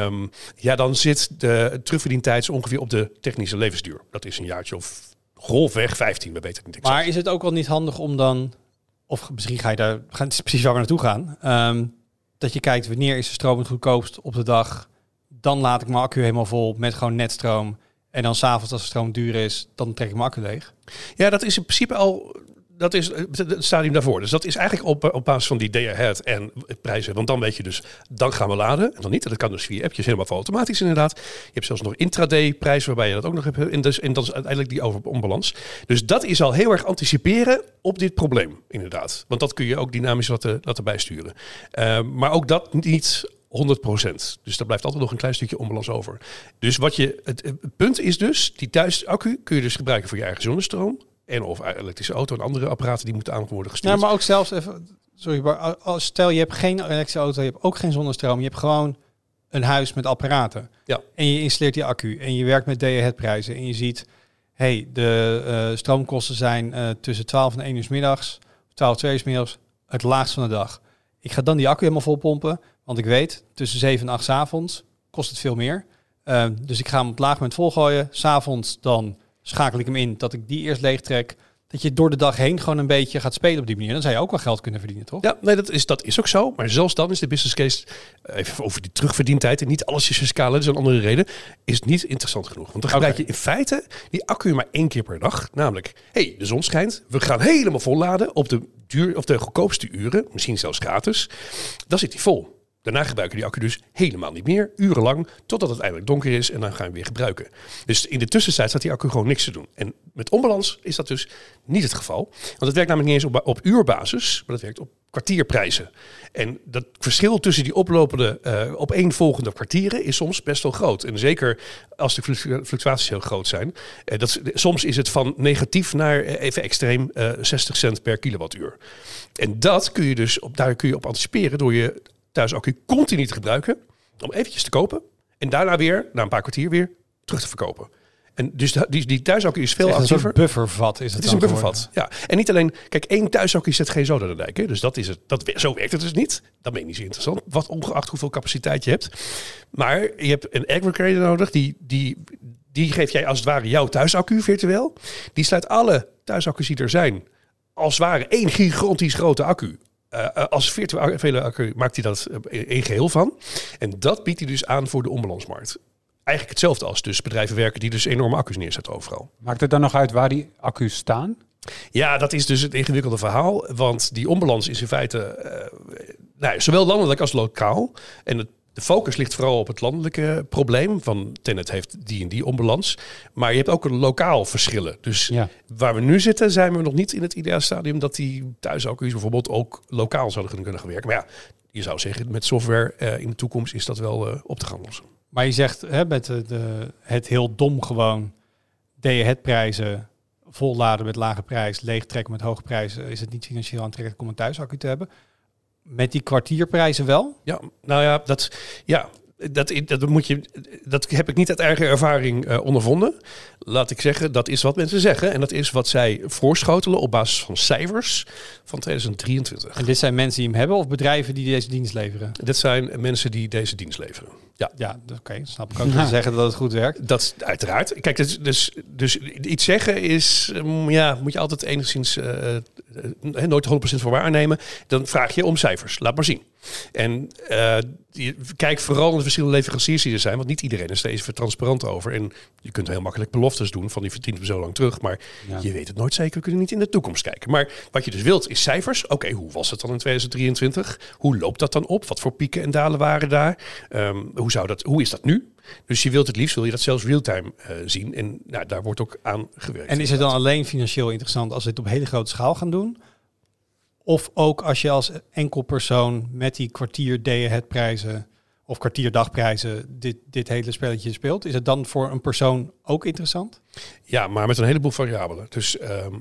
dan zit de terugverdientijd ongeveer op de technische levensduur. Dat is een jaartje of grofweg 15, we weten het niet exact.
Maar is het ook wel niet handig om dan, of misschien ga je daar, het is precies waar we naartoe gaan, dat je kijkt wanneer is de stroom het goedkoopst op de dag, dan laat ik mijn accu helemaal vol met gewoon netstroom en dan 's avonds als de stroom duur is, dan trek ik mijn accu leeg.
Ja, dat is in principe al, dat is het stadium daarvoor. Dus dat is eigenlijk op basis van die day-ahead en prijzen. Want dan weet je dus, dan gaan we laden. En dan niet. Dat kan dus via appjes helemaal automatisch inderdaad. Je hebt zelfs nog intraday prijzen waarbij je dat ook nog hebt. En dat is uiteindelijk die onbalans. Dus dat is al heel erg anticiperen op dit probleem inderdaad. Want dat kun je ook dynamisch laten bijsturen. Maar ook dat niet 100%. Dus daar blijft altijd nog een klein stukje onbalans over. Dus het punt is dus, die thuisaccu kun je dus gebruiken voor je eigen zonnestroom. En of elektrische auto en andere apparaten die moeten aan worden gestuurd.
Ja, maar ook zelfs even, maar stel je hebt geen elektrische auto, je hebt ook geen zonnestroom, je hebt gewoon een huis met apparaten. Ja. En je installeert die accu en je werkt met day-ahead prijzen en je ziet, de stroomkosten zijn tussen 12 en 1 uur 's middags, 12 en 2 uur 's middags, het laagst van de dag. Ik ga dan die accu helemaal vol pompen, want ik weet, tussen 7 en 8 's avonds kost het veel meer. Dus ik ga hem op laag moment volgooien. 's Avonds dan schakel ik hem in, dat ik die eerst leeg trek. Dat je door de dag heen gewoon een beetje gaat spelen op die manier. Dan zou je ook wel geld kunnen verdienen, toch?
Ja, nee, dat is ook zo. Maar zelfs dan is de business case, even over die terugverdientijd, en niet alles is fiscaal, dat is een andere reden, is niet interessant genoeg. Want dan gebruik je in feite die accu maar 1 keer per dag. Namelijk, de zon schijnt, we gaan helemaal volladen op de goedkoopste uren, misschien zelfs gratis. Dan zit die vol. Daarna gebruiken die accu dus helemaal niet meer, urenlang, totdat het eindelijk donker is en dan gaan we weer gebruiken. Dus in de tussentijd staat die accu gewoon niks te doen. En met onbalans is dat dus niet het geval. Want het werkt namelijk niet eens op uurbasis, maar het werkt op kwartierprijzen. En dat verschil tussen die oplopende opeenvolgende kwartieren is soms best wel groot. En zeker als de fluctuaties heel groot zijn. Soms is het van negatief naar even extreem 60 cent per kilowattuur. En daar kun je op anticiperen door je thuisaccu continu te gebruiken, om eventjes te kopen en daarna weer, na een paar kwartier weer, terug te verkopen. En dus die thuisaccu is veel actiever.
Een soort buffervat is het.
Het is een buffervat, ja. En niet alleen, kijk, 1 thuisaccu zet geen zoden aan de dijk. Hè? Dus dat is het. Zo werkt het dus niet. Dat ben je niet zo interessant. Wat ongeacht hoeveel capaciteit je hebt. Maar je hebt een aggregator nodig. Die geef jij als het ware jouw thuisaccu virtueel. Die sluit alle thuisaccu's die er zijn, als het ware 1 gigantisch grote accu. Als virtuele accu maakt hij dat in geheel van. En dat biedt hij dus aan voor de onbalansmarkt. Eigenlijk hetzelfde als dus bedrijven werken die dus enorme accu's neerzetten overal.
Maakt het dan nog uit waar die accu's staan?
Ja, dat is dus het ingewikkelde verhaal. Want die onbalans is in feite zowel landelijk als lokaal. En de focus ligt vooral op het landelijke probleem van Tennet heeft die en die onbalans. Maar je hebt ook een lokaal verschillen. Dus waar we nu zitten zijn we nog niet in het ideale stadium dat die thuisaccu's bijvoorbeeld ook lokaal zouden kunnen gaan werken. Maar ja, je zou zeggen met software in de toekomst is dat wel op te gaan lossen.
Maar je zegt met het heel dom gewoon day-ahead-prijzen volladen met lage prijs, leegtrekken met hoge prijzen, is het niet financieel aantrekkelijk om een thuisaccu te hebben. Met die kwartierprijzen wel?
Ja, nou ja, dat heb ik niet uit eigen ervaring ondervonden. Laat ik zeggen, dat is wat mensen zeggen. En dat is wat zij voorschotelen op basis van cijfers van 2023.
En dit zijn mensen die hem hebben of bedrijven die deze dienst leveren?
Dit zijn mensen die deze dienst leveren.
Ja, oké. Snap ik ook te zeggen dat het goed werkt.
Dat uiteraard. Kijk, dus iets zeggen is, moet je altijd enigszins nooit 100% voor waar aannemen. Dan vraag je om cijfers. Laat maar zien. En kijk vooral naar de verschillende leveranciers die er zijn. Want niet iedereen is er even transparant over. En je kunt heel makkelijk beloftes doen van die verdient we zo lang terug. Maar je weet het nooit zeker. We kunnen niet in de toekomst kijken. Maar wat je dus wilt is cijfers. Oké, hoe was het dan in 2023? Hoe loopt dat dan op? Wat voor pieken en dalen waren daar? Hoe is dat nu? Dus wil je dat zelfs real-time zien. En daar wordt ook aan gewerkt.
En is het dan alleen financieel interessant als we het op hele grote schaal gaan doen? Of ook als je als enkel persoon met die kwartier day-ahead prijzen of kwartierdagprijzen dit hele spelletje speelt? Is het dan voor een persoon ook interessant?
Ja, maar met een heleboel variabelen. Dus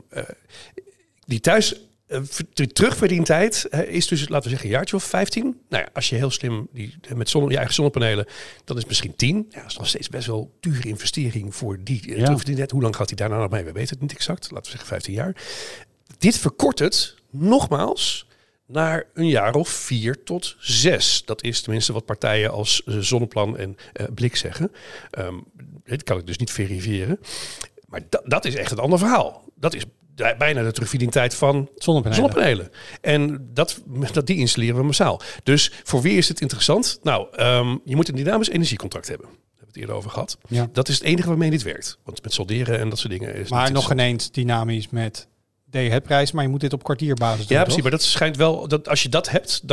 die terugverdientijd is dus, laten we zeggen, een jaartje of 15. Nou ja, als je heel slim met je eigen zonnepanelen, dan is het misschien 10. Ja, dat is nog steeds best wel dure investering voor die terugverdientijd. Hoe lang gaat die daarna nog mee? We weten het niet exact. Laten we zeggen 15 jaar. Dit verkort het nogmaals naar een jaar of 4 tot 6. Dat is tenminste wat partijen als Zonneplan en Blik zeggen. Dat kan ik dus niet verifiëren. Maar dat is echt een ander verhaal. Dat is bijna de terugverdientijd van zonnepanelen. En die installeren we massaal. Dus voor wie is het interessant? Nou, je moet een dynamisch energiecontract hebben. Daar hebben we het eerder over gehad. Ja. Dat is het enige waarmee dit werkt. Want met solderen en dat soort dingen is
maar nog ineens dynamisch met day-ahead-prijs, maar je moet dit op kwartierbasis doen.
Ja, precies. Maar dat schijnt wel dat als je dat hebt,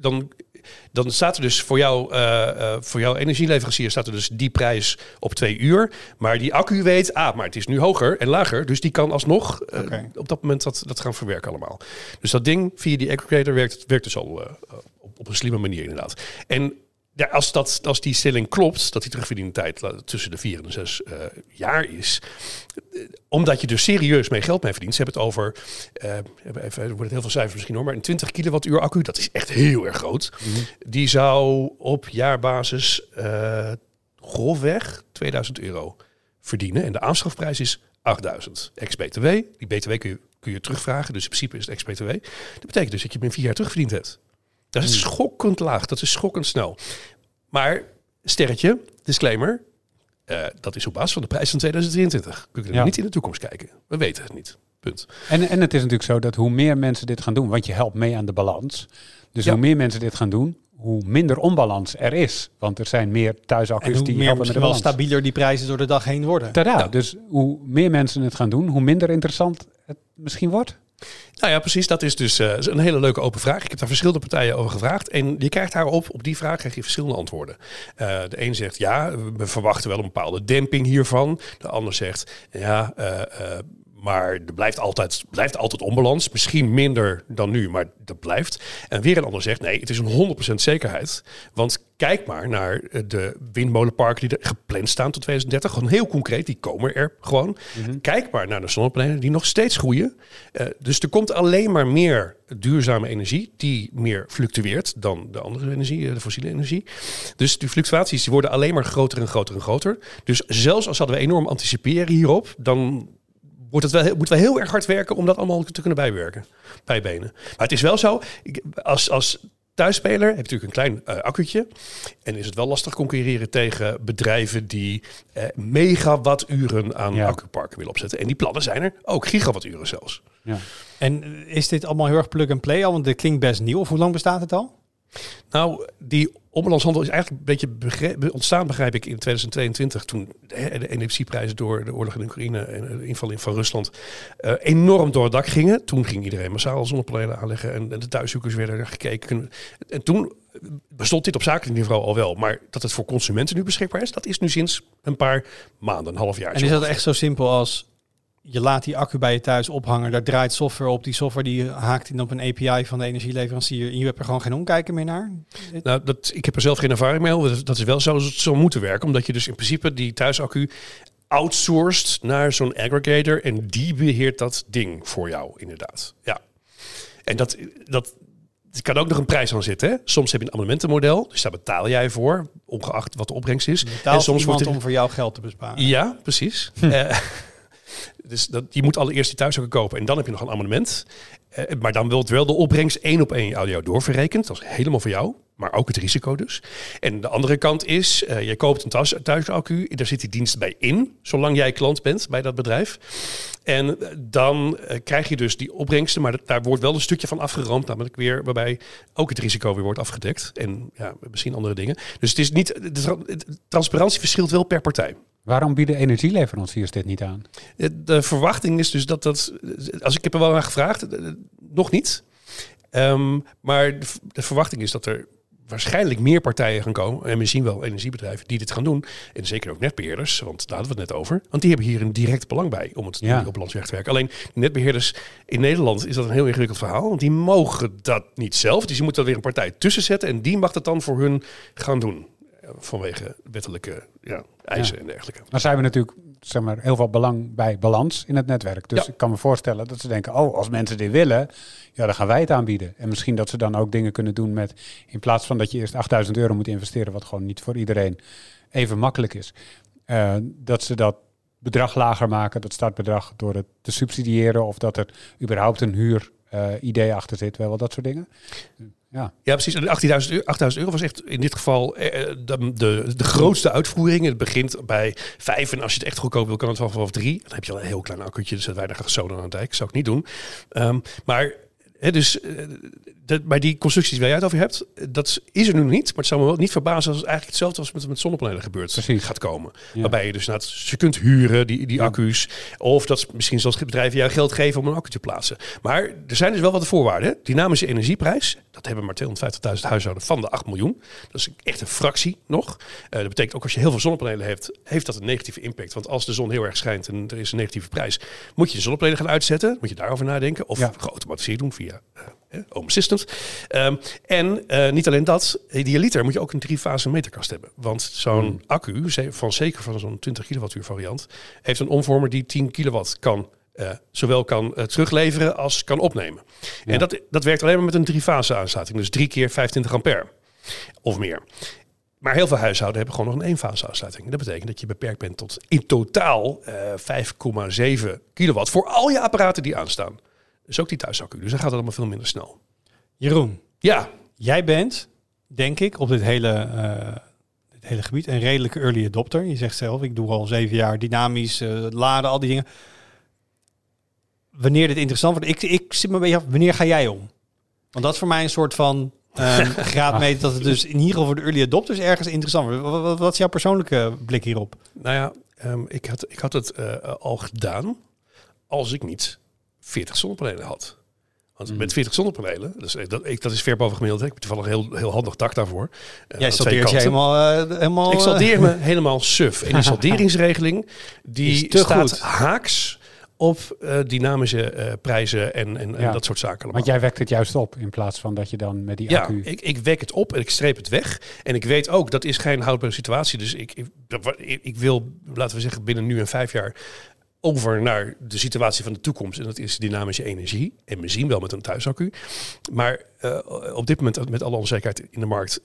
dan staat er dus voor jouw energieleverancier staat er dus die prijs op 2 uur. Maar die accu weet, maar het is nu hoger en lager. Dus die kan alsnog op dat moment dat gaan verwerken allemaal. Dus dat ding via die aggregator werkt dus al op een slimme manier inderdaad. En ja, als die stelling klopt, dat die terugverdientijd tussen de 4 en de 6 jaar is, omdat je er serieus geld mee verdient. Ze hebben het over, er worden heel veel cijfers misschien hoor, maar een 20 kilowattuur accu, dat is echt heel erg groot. Mm-hmm. Die zou op jaarbasis grofweg €2000 verdienen. En de aanschafprijs is 8.000 ex-BTW. Die BTW kun je terugvragen, dus in principe is het ex-BTW. Dat betekent dus dat je binnen 4 jaar terugverdiend hebt. Dat is schokkend laag, dat is schokkend snel. Maar, sterretje, disclaimer, dat is op basis van de prijs van 2023. We kunnen niet in de toekomst kijken. We weten het niet. Punt.
En het is natuurlijk zo dat hoe meer mensen dit gaan doen, want je helpt mee aan de balans. Dus hoe meer mensen dit gaan doen, hoe minder onbalans er is. Want er zijn meer thuisaccu's die helpen met de balans.
Wel stabieler die prijzen door de dag heen worden.
Tada, dus hoe meer mensen het gaan doen, hoe minder interessant het misschien wordt.
Nou ja, precies. Dat is dus een hele leuke open vraag. Ik heb daar verschillende partijen over gevraagd. En je krijgt op die vraag krijg je verschillende antwoorden. De een zegt, we verwachten wel een bepaalde demping hiervan. De ander zegt, maar er blijft altijd onbalans. Misschien minder dan nu, maar dat blijft. En weer een ander zegt, nee, het is een 100% zekerheid. Want kijk maar naar de windmolenparken die er gepland staan tot 2030. Gewoon heel concreet, die komen er gewoon. Mm-hmm. Kijk maar naar de zonnepanelen die nog steeds groeien. Dus er komt alleen maar meer duurzame energie die meer fluctueert dan de andere energie, de fossiele energie. Dus die fluctuaties die worden alleen maar groter en groter en groter. Dus zelfs als hadden we enorm anticiperen hierop, dan moeten we heel erg hard werken om dat allemaal te kunnen bijbenen. Maar het is wel zo, als thuisspeler heb je natuurlijk een klein accu'tje. En is het wel lastig concurreren tegen bedrijven die megawatturen aan accuparken willen opzetten. En die plannen zijn er ook, gigawatturen zelfs.
Ja. En is dit allemaal heel erg plug and play al? Want dit klinkt best nieuw. Of hoe lang bestaat het al?
Nou, die onbalanshandel is eigenlijk een beetje ontstaan, begrijp ik, in 2022. Toen de energieprijzen door de oorlog in Oekraïne en de inval van Rusland enorm door het dak gingen. Toen ging iedereen massaal zonnepanelen aanleggen en de thuiszoekers werden naar gekeken. En toen bestond dit op zakelijk niveau al wel. Maar dat het voor consumenten nu beschikbaar is, dat is nu sinds een paar maanden, een half jaar.
En is dat echt zo simpel als je laat die accu bij je thuis ophangen, daar draait software op. Die software die haakt in op een API van de energieleverancier en je hebt er gewoon geen omkijken meer naar?
Nou, ik heb er zelf geen ervaring mee. Dat is wel zo moeten werken, omdat je dus in principe die thuisaccu outsourced naar zo'n aggregator en die beheert dat ding voor jou, inderdaad. Ja. En dat kan ook nog een prijs aan zitten. Hè? Soms heb je een abonnementenmodel, dus daar betaal jij voor, ongeacht wat de opbrengst is.
En soms wordt het om voor jou geld te besparen.
Ja, precies. Dus je moet allereerst die thuisaccu kopen en dan heb je nog een abonnement. Maar dan wordt wel de opbrengst 1 op 1 aan jou doorverrekend. Dat is helemaal voor jou, maar ook het risico dus. En de andere kant is, je koopt een thuisaccu, daar zit die dienst bij in, zolang jij klant bent bij dat bedrijf. En dan krijg je dus die opbrengsten, maar daar wordt wel een stukje van afgeramd, namelijk weer waarbij ook het risico weer wordt afgedekt. En ja, misschien andere dingen. Dus het is niet, de transparantie verschilt wel per partij.
Waarom bieden energieleveranciers dit niet aan?
De verwachting is dus dat ik heb er wel naar gevraagd, nog niet. Maar de verwachting is dat er waarschijnlijk meer partijen gaan komen. En misschien wel energiebedrijven die dit gaan doen. En zeker ook netbeheerders, want daar hadden we het net over. Want die hebben hier een direct belang bij om het op balans weg te werken. Alleen netbeheerders in Nederland is dat een heel ingewikkeld verhaal. Want die mogen dat niet zelf. Dus je moet er weer een partij tussen zetten. En die mag dat dan voor hun gaan doen. Vanwege wettelijke eisen en dergelijke.
Maar zij hebben natuurlijk heel veel belang bij balans in het netwerk. Dus ik kan me voorstellen dat ze denken, als mensen dit willen, dan gaan wij het aanbieden. En misschien dat ze dan ook dingen kunnen doen met, in plaats van dat je eerst €8.000 moet investeren, wat gewoon niet voor iedereen even makkelijk is. Dat ze dat bedrag lager maken, dat startbedrag, door het te subsidiëren of dat er überhaupt een huuridee achter zit. Wel dat soort dingen. Ja,
precies. En €8.000 was echt in dit geval de grootste uitvoering. Het begint bij 5 en als je het echt goedkoop wil, kan het wel vanaf 3. Dan heb je al een heel klein accu'tje, dus dat weinig zoden aan het dijk. Zou ik niet doen. Maar die constructies waar jij het over hebt, dat is er nu niet. Maar het zou me wel niet verbazen als het eigenlijk hetzelfde als met zonnepanelen gaat komen. Ja. Waarbij je dus je kunt huren, die accu's. Of dat misschien zelfs bedrijven jou geld geven om een accu te plaatsen. Maar er zijn dus wel wat voorwaarden. Dynamische energieprijs, dat hebben maar 250.000 huishouden van de 8 miljoen. Dat is echt een fractie nog. Dat betekent ook als je heel veel zonnepanelen hebt, heeft dat een negatieve impact. Want als de zon heel erg schijnt en er is een negatieve prijs, moet je de zonnepanelen gaan uitzetten. Moet je daarover nadenken. Of geautomatiseerd doen via Home Assistant. En niet alleen dat, idealiter moet je ook een 3-fase meterkast hebben. Want zo'n accu, zeker van zo'n 20 kilowattuur variant, heeft een omvormer die 10 kilowatt zowel kan terugleveren als kan opnemen. Ja. En dat werkt alleen maar met een 3-fase aansluiting. Dus 3 keer 25 ampère of meer. Maar heel veel huishouden hebben gewoon nog een 1-fase aansluiting. Dat betekent dat je beperkt bent tot in totaal 5,7 kilowatt voor al je apparaten die aanstaan. Dus ook die thuisaccu. Dus dan gaat het allemaal veel minder snel.
Jeroen.
Ja.
Jij bent, denk ik, op dit hele gebied een redelijke early adopter. Je zegt zelf, ik doe al 7 jaar dynamisch laden, al die dingen. Wanneer dit interessant wordt, ik zit me een beetje af, wanneer ga jij om? Want dat is voor mij een soort van graadmeter dat het dus in ieder geval voor de early adopters ergens interessant wordt. Wat is jouw persoonlijke blik hierop?
Nou ja, ik had het al gedaan als ik niet 40 zonnepanelen had. Want met 40 zonnepanelen, dat is ver boven gemiddeld. Ik heb toevallig een heel handig dak daarvoor.
Jij saldeert je helemaal...
Ik saldeer me helemaal suf. En die salderingsregeling, die staat goed haaks op dynamische prijzen en dat soort zaken allemaal.
Want jij wekt het juist op in plaats van dat je dan met die accu...
Ja, ik wek het op en ik streep het weg. En ik weet ook, dat is geen houdbare situatie. Dus ik wil, laten we zeggen, binnen nu en 5 jaar over naar de situatie van de toekomst. En dat is dynamische energie. En misschien wel met een thuisaccu. Maar op dit moment, met alle onzekerheid in de markt,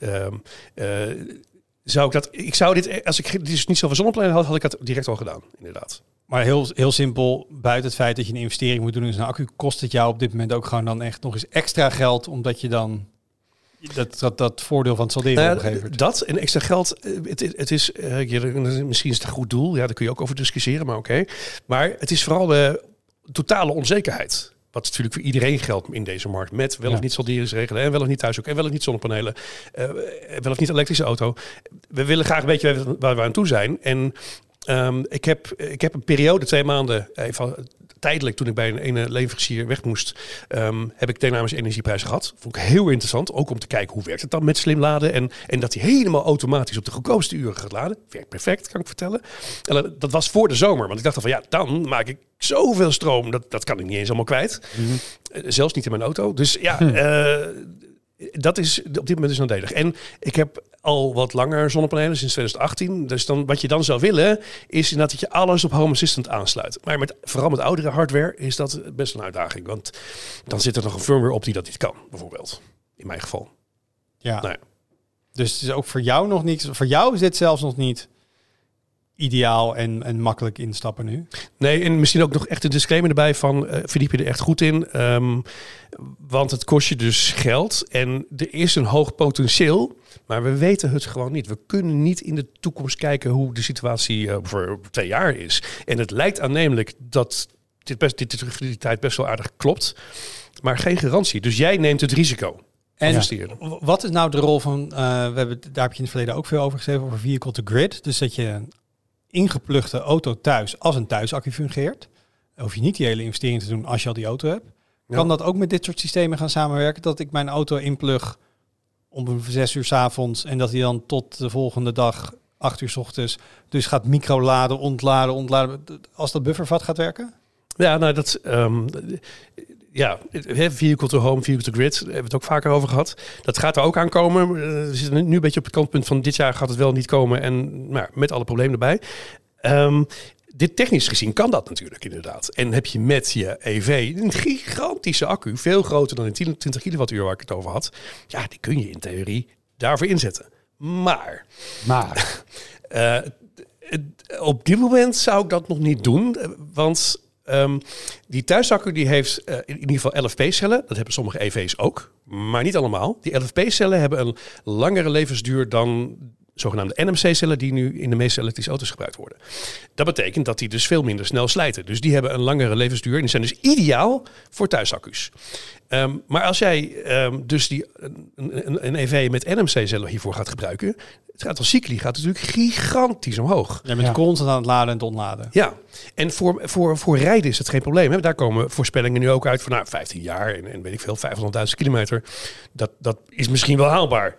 als ik dus niet zoveel zonnepanelen had ik dat direct al gedaan, inderdaad.
Maar heel simpel, buiten het feit dat je een investering moet doen in zo'n accu, kost het jou op dit moment ook gewoon dan echt nog eens extra geld, omdat je dan dat voordeel van het salderen opgeeft.
Dat en extra geld, het is, misschien is het een goed doel, ja, daar kun je ook over discussiëren, maar oké. Maar het is vooral de totale onzekerheid. wat natuurlijk voor iedereen geldt in deze markt, met wel of niet solderingsregelen en wel of niet thuis ook en wel of niet zonnepanelen, wel of niet elektrische auto. We willen graag een beetje weten waar we aan toe zijn. En ik heb een periode, 2 maanden, even tijdelijk toen ik bij een leverancier weg moest, heb ik dynamische energieprijzen gehad. Vond ik heel interessant, ook om te kijken hoe werkt het dan met slim laden en dat hij helemaal automatisch op de goedkoopste uren gaat laden. Werkt perfect, kan ik vertellen. En dat was voor de zomer, want ik dacht van dan maak ik zoveel stroom, dat kan ik niet eens allemaal kwijt. Mm-hmm. Zelfs niet in mijn auto. Dus dat is op dit moment dus nadelig. En ik heb al wat langer zonnepanelen, sinds 2018. Dus dan, wat je dan zou willen, is inderdaad dat je alles op Home Assistant aansluit. Maar vooral met oudere hardware is dat best een uitdaging. Want dan zit er nog een firmware op die dat niet kan, bijvoorbeeld. In mijn geval.
Ja. Nou ja. Dus het is ook voor jou nog niet. Voor jou is dit zelfs nog niet ideaal en makkelijk instappen nu.
Nee, en misschien ook nog echt een disclaimer erbij van verdiep je er echt goed in. Want het kost je dus geld en er is een hoog potentieel, maar we weten het gewoon niet. We kunnen niet in de toekomst kijken hoe de situatie voor 2 jaar is. En het lijkt aannemelijk dat dit tijd best wel aardig klopt, maar geen garantie. Dus jij neemt het risico.
En wat is nou de rol van, daar heb je in het verleden ook veel over geschreven, over vehicle to grid. Dus dat je een ingepluchte auto thuis als een thuisaccu fungeert. Dan hoef je niet die hele investering te doen als je al die auto hebt. Kan dat ook met dit soort systemen gaan samenwerken? Dat ik mijn auto inplug om 6 uur 's avonds en dat hij dan tot de volgende dag 8 uur 's ochtends dus gaat microladen, ontladen. Als dat buffervat gaat werken?
Ja, nou dat... vehicle to home, vehicle to grid, daar hebben we het ook vaker over gehad. Dat gaat er ook aankomen. We zitten nu een beetje op het kantpunt van dit jaar gaat het wel niet komen en met alle problemen erbij. Dit technisch gezien kan dat natuurlijk inderdaad. En heb je met je EV een gigantische accu, veel groter dan die 20 kilowattuur waar ik het over had. Ja, die kun je in theorie daarvoor inzetten. Maar op dit moment zou ik dat nog niet doen, want die thuisaccu die heeft in ieder geval LFP-cellen. Dat hebben sommige EV's ook, maar niet allemaal. Die LFP-cellen hebben een langere levensduur dan zogenaamde NMC-cellen die nu in de meeste elektrische auto's gebruikt worden. Dat betekent dat die dus veel minder snel slijten. Dus die hebben een langere levensduur en die zijn dus ideaal voor thuisaccu's. Maar als jij dus een EV met NMC-cellen hiervoor gaat gebruiken, het gaat als cycli gaat natuurlijk gigantisch omhoog.
Ja, met constant aan het laden en het ontladen.
Ja, en voor rijden is het geen probleem. Hè? Daar komen voorspellingen nu ook uit van 15 jaar en weet ik veel, 500.000 kilometer. Dat is misschien wel haalbaar.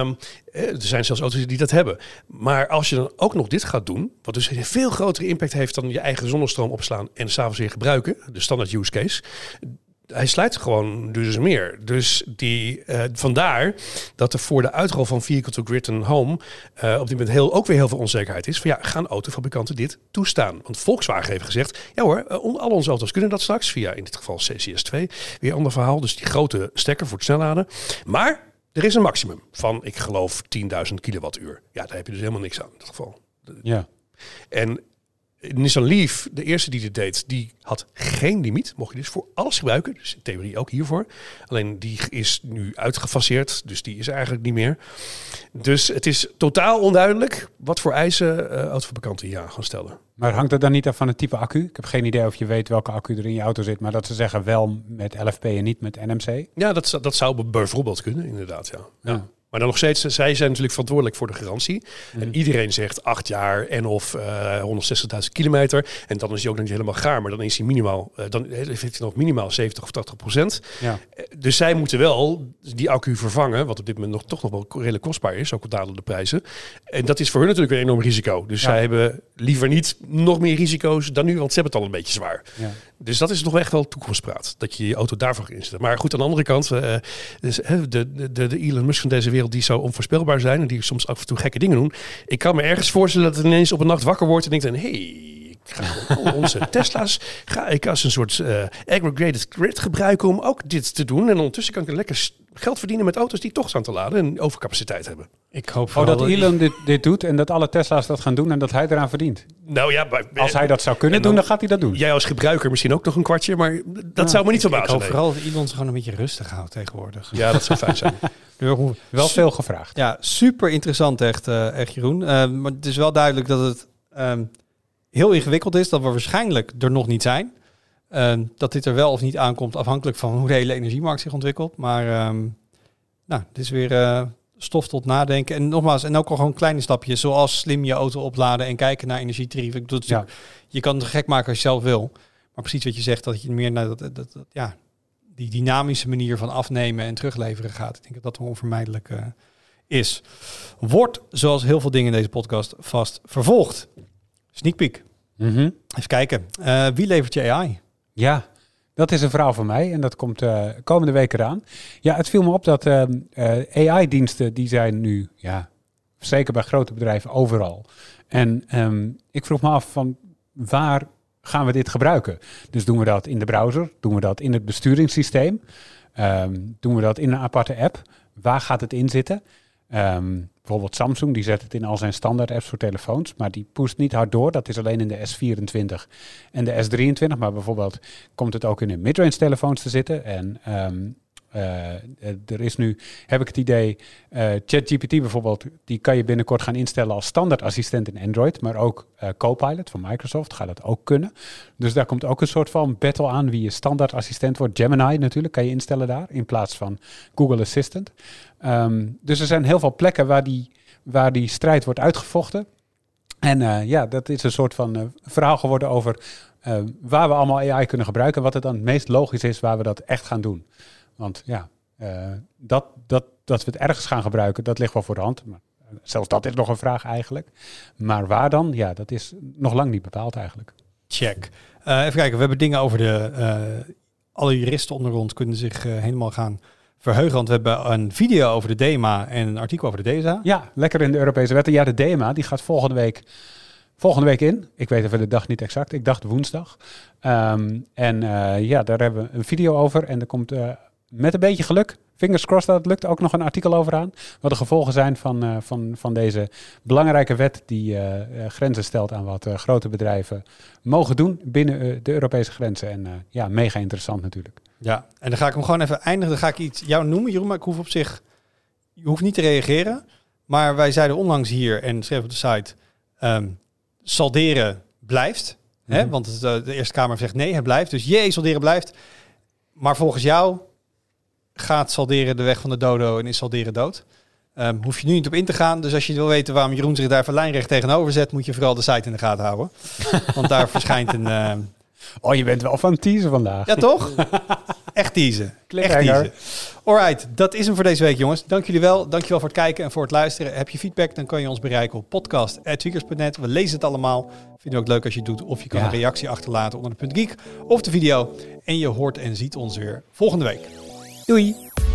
Er zijn zelfs auto's die dat hebben. Maar als je dan ook nog dit gaat doen, wat dus een veel grotere impact heeft dan je eigen zonnestroom opslaan en 's avonds weer gebruiken, de standaard use case, hij slijt gewoon dus meer. Dus vandaar dat er voor de uitrol van vehicle to grid en home op dit moment ook weer heel veel onzekerheid is. Van gaan autofabrikanten dit toestaan? Want Volkswagen heeft gezegd, ja hoor, al onze auto's kunnen dat straks via in dit geval CCS2. Weer een ander verhaal, dus die grote stekker voor het snelladen. Maar er is een maximum van, ik geloof, 10.000 kilowattuur. Ja, daar heb je dus helemaal niks aan in dit geval.
Ja.
En Nissan Leaf, de eerste die dit deed, die had geen limiet. Mocht je dus voor alles gebruiken. Dus in theorie ook hiervoor. Alleen die is nu uitgefaseerd. Dus die is er eigenlijk niet meer. Dus het is totaal onduidelijk wat voor eisen autofabrikanten hier aan gaan stellen.
Maar hangt het dan niet af van het type accu? Ik heb geen idee of je weet welke accu er in je auto zit. Maar dat ze zeggen wel met LFP en niet met NMC.
Ja, dat zou bijvoorbeeld kunnen, inderdaad. Ja. Maar dan nog steeds, zij zijn natuurlijk verantwoordelijk voor de garantie. En iedereen zegt 8 jaar en of 160.000 kilometer. En dan is hij ook nog niet helemaal gaar. Maar dan is hij minimaal, dan heeft hij nog minimaal 70 of 80%. Ja. Dus zij moeten wel die accu vervangen. Wat op dit moment toch nog wel redelijk kostbaar is. Ook op dalende prijzen. En dat is voor hun natuurlijk een enorm risico. Dus zij hebben liever niet nog meer risico's dan nu. Want ze hebben het al een beetje zwaar. Ja. Dus dat is nog echt wel toekomstpraat. Dat je je auto daarvoor inzet. Maar goed, aan de andere kant. De Elon Musk van deze wereld die zo onvoorspelbaar zijn en die soms af en toe gekke dingen doen. Ik kan me ergens voorstellen dat het ineens op een nacht wakker wordt en denkt: ik ga onze Tesla's ga ik als een soort aggregated grid gebruiken om ook dit te doen. En ondertussen kan ik er lekker geld verdienen met auto's die toch staan te laden en overcapaciteit hebben.
Ik hoop dat Elon dit doet en dat alle Tesla's dat gaan doen en dat hij eraan verdient.
Nou ja,
als hij dat zou kunnen doen, dan gaat hij dat doen.
Jij als gebruiker misschien ook nog een kwartje, maar dat zou me niet verbazen.
Ik hoop vooral dat Elon zich gewoon een beetje rustig houdt tegenwoordig.
Ja, dat zou fijn zijn.
Wel veel gevraagd.
Ja, super interessant echt Jeroen. Maar het is wel duidelijk dat het heel ingewikkeld is, dat we waarschijnlijk er nog niet zijn. Dat dit er wel of niet aankomt, afhankelijk van hoe de hele energiemarkt zich ontwikkelt. Maar dit is weer stof tot nadenken. En nogmaals, en ook al gewoon kleine stapjes, zoals slim je auto opladen en kijken naar energietarieven. Ik bedoel, je kan het gek maken als je zelf wil. Maar precies wat je zegt, dat je meer naar die dynamische manier van afnemen en terugleveren gaat. Ik denk dat dat onvermijdelijk is. Wordt, zoals heel veel dingen in deze podcast, vast vervolgd. Sneak peek.
Mm-hmm.
Even kijken. Wie levert je AI?
Ja, dat is een verhaal van mij en dat komt komende week eraan. Ja, het viel me op dat AI-diensten, die zijn nu, zeker bij grote bedrijven, overal. En ik vroeg me af van waar gaan we dit gebruiken? Dus doen we dat in de browser? Doen we dat in het besturingssysteem? Doen we dat in een aparte app? Waar gaat het in zitten? Bijvoorbeeld Samsung, die zet het in al zijn standaard apps voor telefoons, maar die pusht niet hard door. Dat is alleen in de S24 en de S23, maar bijvoorbeeld komt het ook in de midrange telefoons te zitten. En er is nu, heb ik het idee, ChatGPT bijvoorbeeld, die kan je binnenkort gaan instellen als standaard assistent in Android, maar ook Copilot van Microsoft gaat dat ook kunnen. Dus daar komt ook een soort van battle aan wie je standaard assistent wordt. Gemini natuurlijk kan je instellen daar, in plaats van Google Assistant. Dus er zijn heel veel plekken waar die strijd wordt uitgevochten. En dat is een soort van verhaal geworden over waar we allemaal AI kunnen gebruiken, wat het dan het meest logisch is waar we dat echt gaan doen. Want dat we het ergens gaan gebruiken, dat ligt wel voor de hand. Maar zelfs dat is nog een vraag eigenlijk. Maar waar dan? Ja, dat is nog lang niet bepaald eigenlijk.
Check. Even kijken, we hebben dingen over alle juristen onder ons kunnen zich helemaal gaan verheugen. Want we hebben een video over de DEMA en een artikel over de DSA.
Ja, lekker in de Europese wetten. Ja, de DEMA die gaat volgende week in. Ik weet even de dag niet exact. Ik dacht woensdag. Daar hebben we een video over. En er komt met een beetje geluk, fingers crossed dat het lukt, ook nog een artikel over aan. Wat de gevolgen zijn van deze belangrijke wet die grenzen stelt aan wat grote bedrijven mogen doen binnen de Europese grenzen. En mega interessant natuurlijk.
Ja, en dan ga ik hem gewoon even eindigen. Dan ga ik iets jou noemen, Jeroen, maar ik hoef je hoeft niet te reageren. Maar wij zeiden onlangs hier en schreven op de site, salderen blijft. Mm-hmm. Hè? Want de Eerste Kamer zegt nee, het blijft. Dus salderen blijft. Maar volgens jou gaat salderen de weg van de dodo en is salderen dood. Hoef je nu niet op in te gaan. Dus als je wil weten waarom Jeroen zich daar lijnrecht tegenover zet, moet je vooral de site in de gaten houden. Want daar verschijnt een...
je bent wel van teasen vandaag.
Ja, toch? Echt teasen. Echt teasen. Alright, dat is hem voor deze week, jongens. Dank jullie wel. Dank je wel voor het kijken en voor het luisteren. Heb je feedback, dan kan je ons bereiken op podcast@tweakers.net. We lezen het allemaal. Vinden we ook leuk als je het doet. Of je kan een reactie achterlaten onder de .geek of de video. En je hoort en ziet ons weer volgende week.
Doei!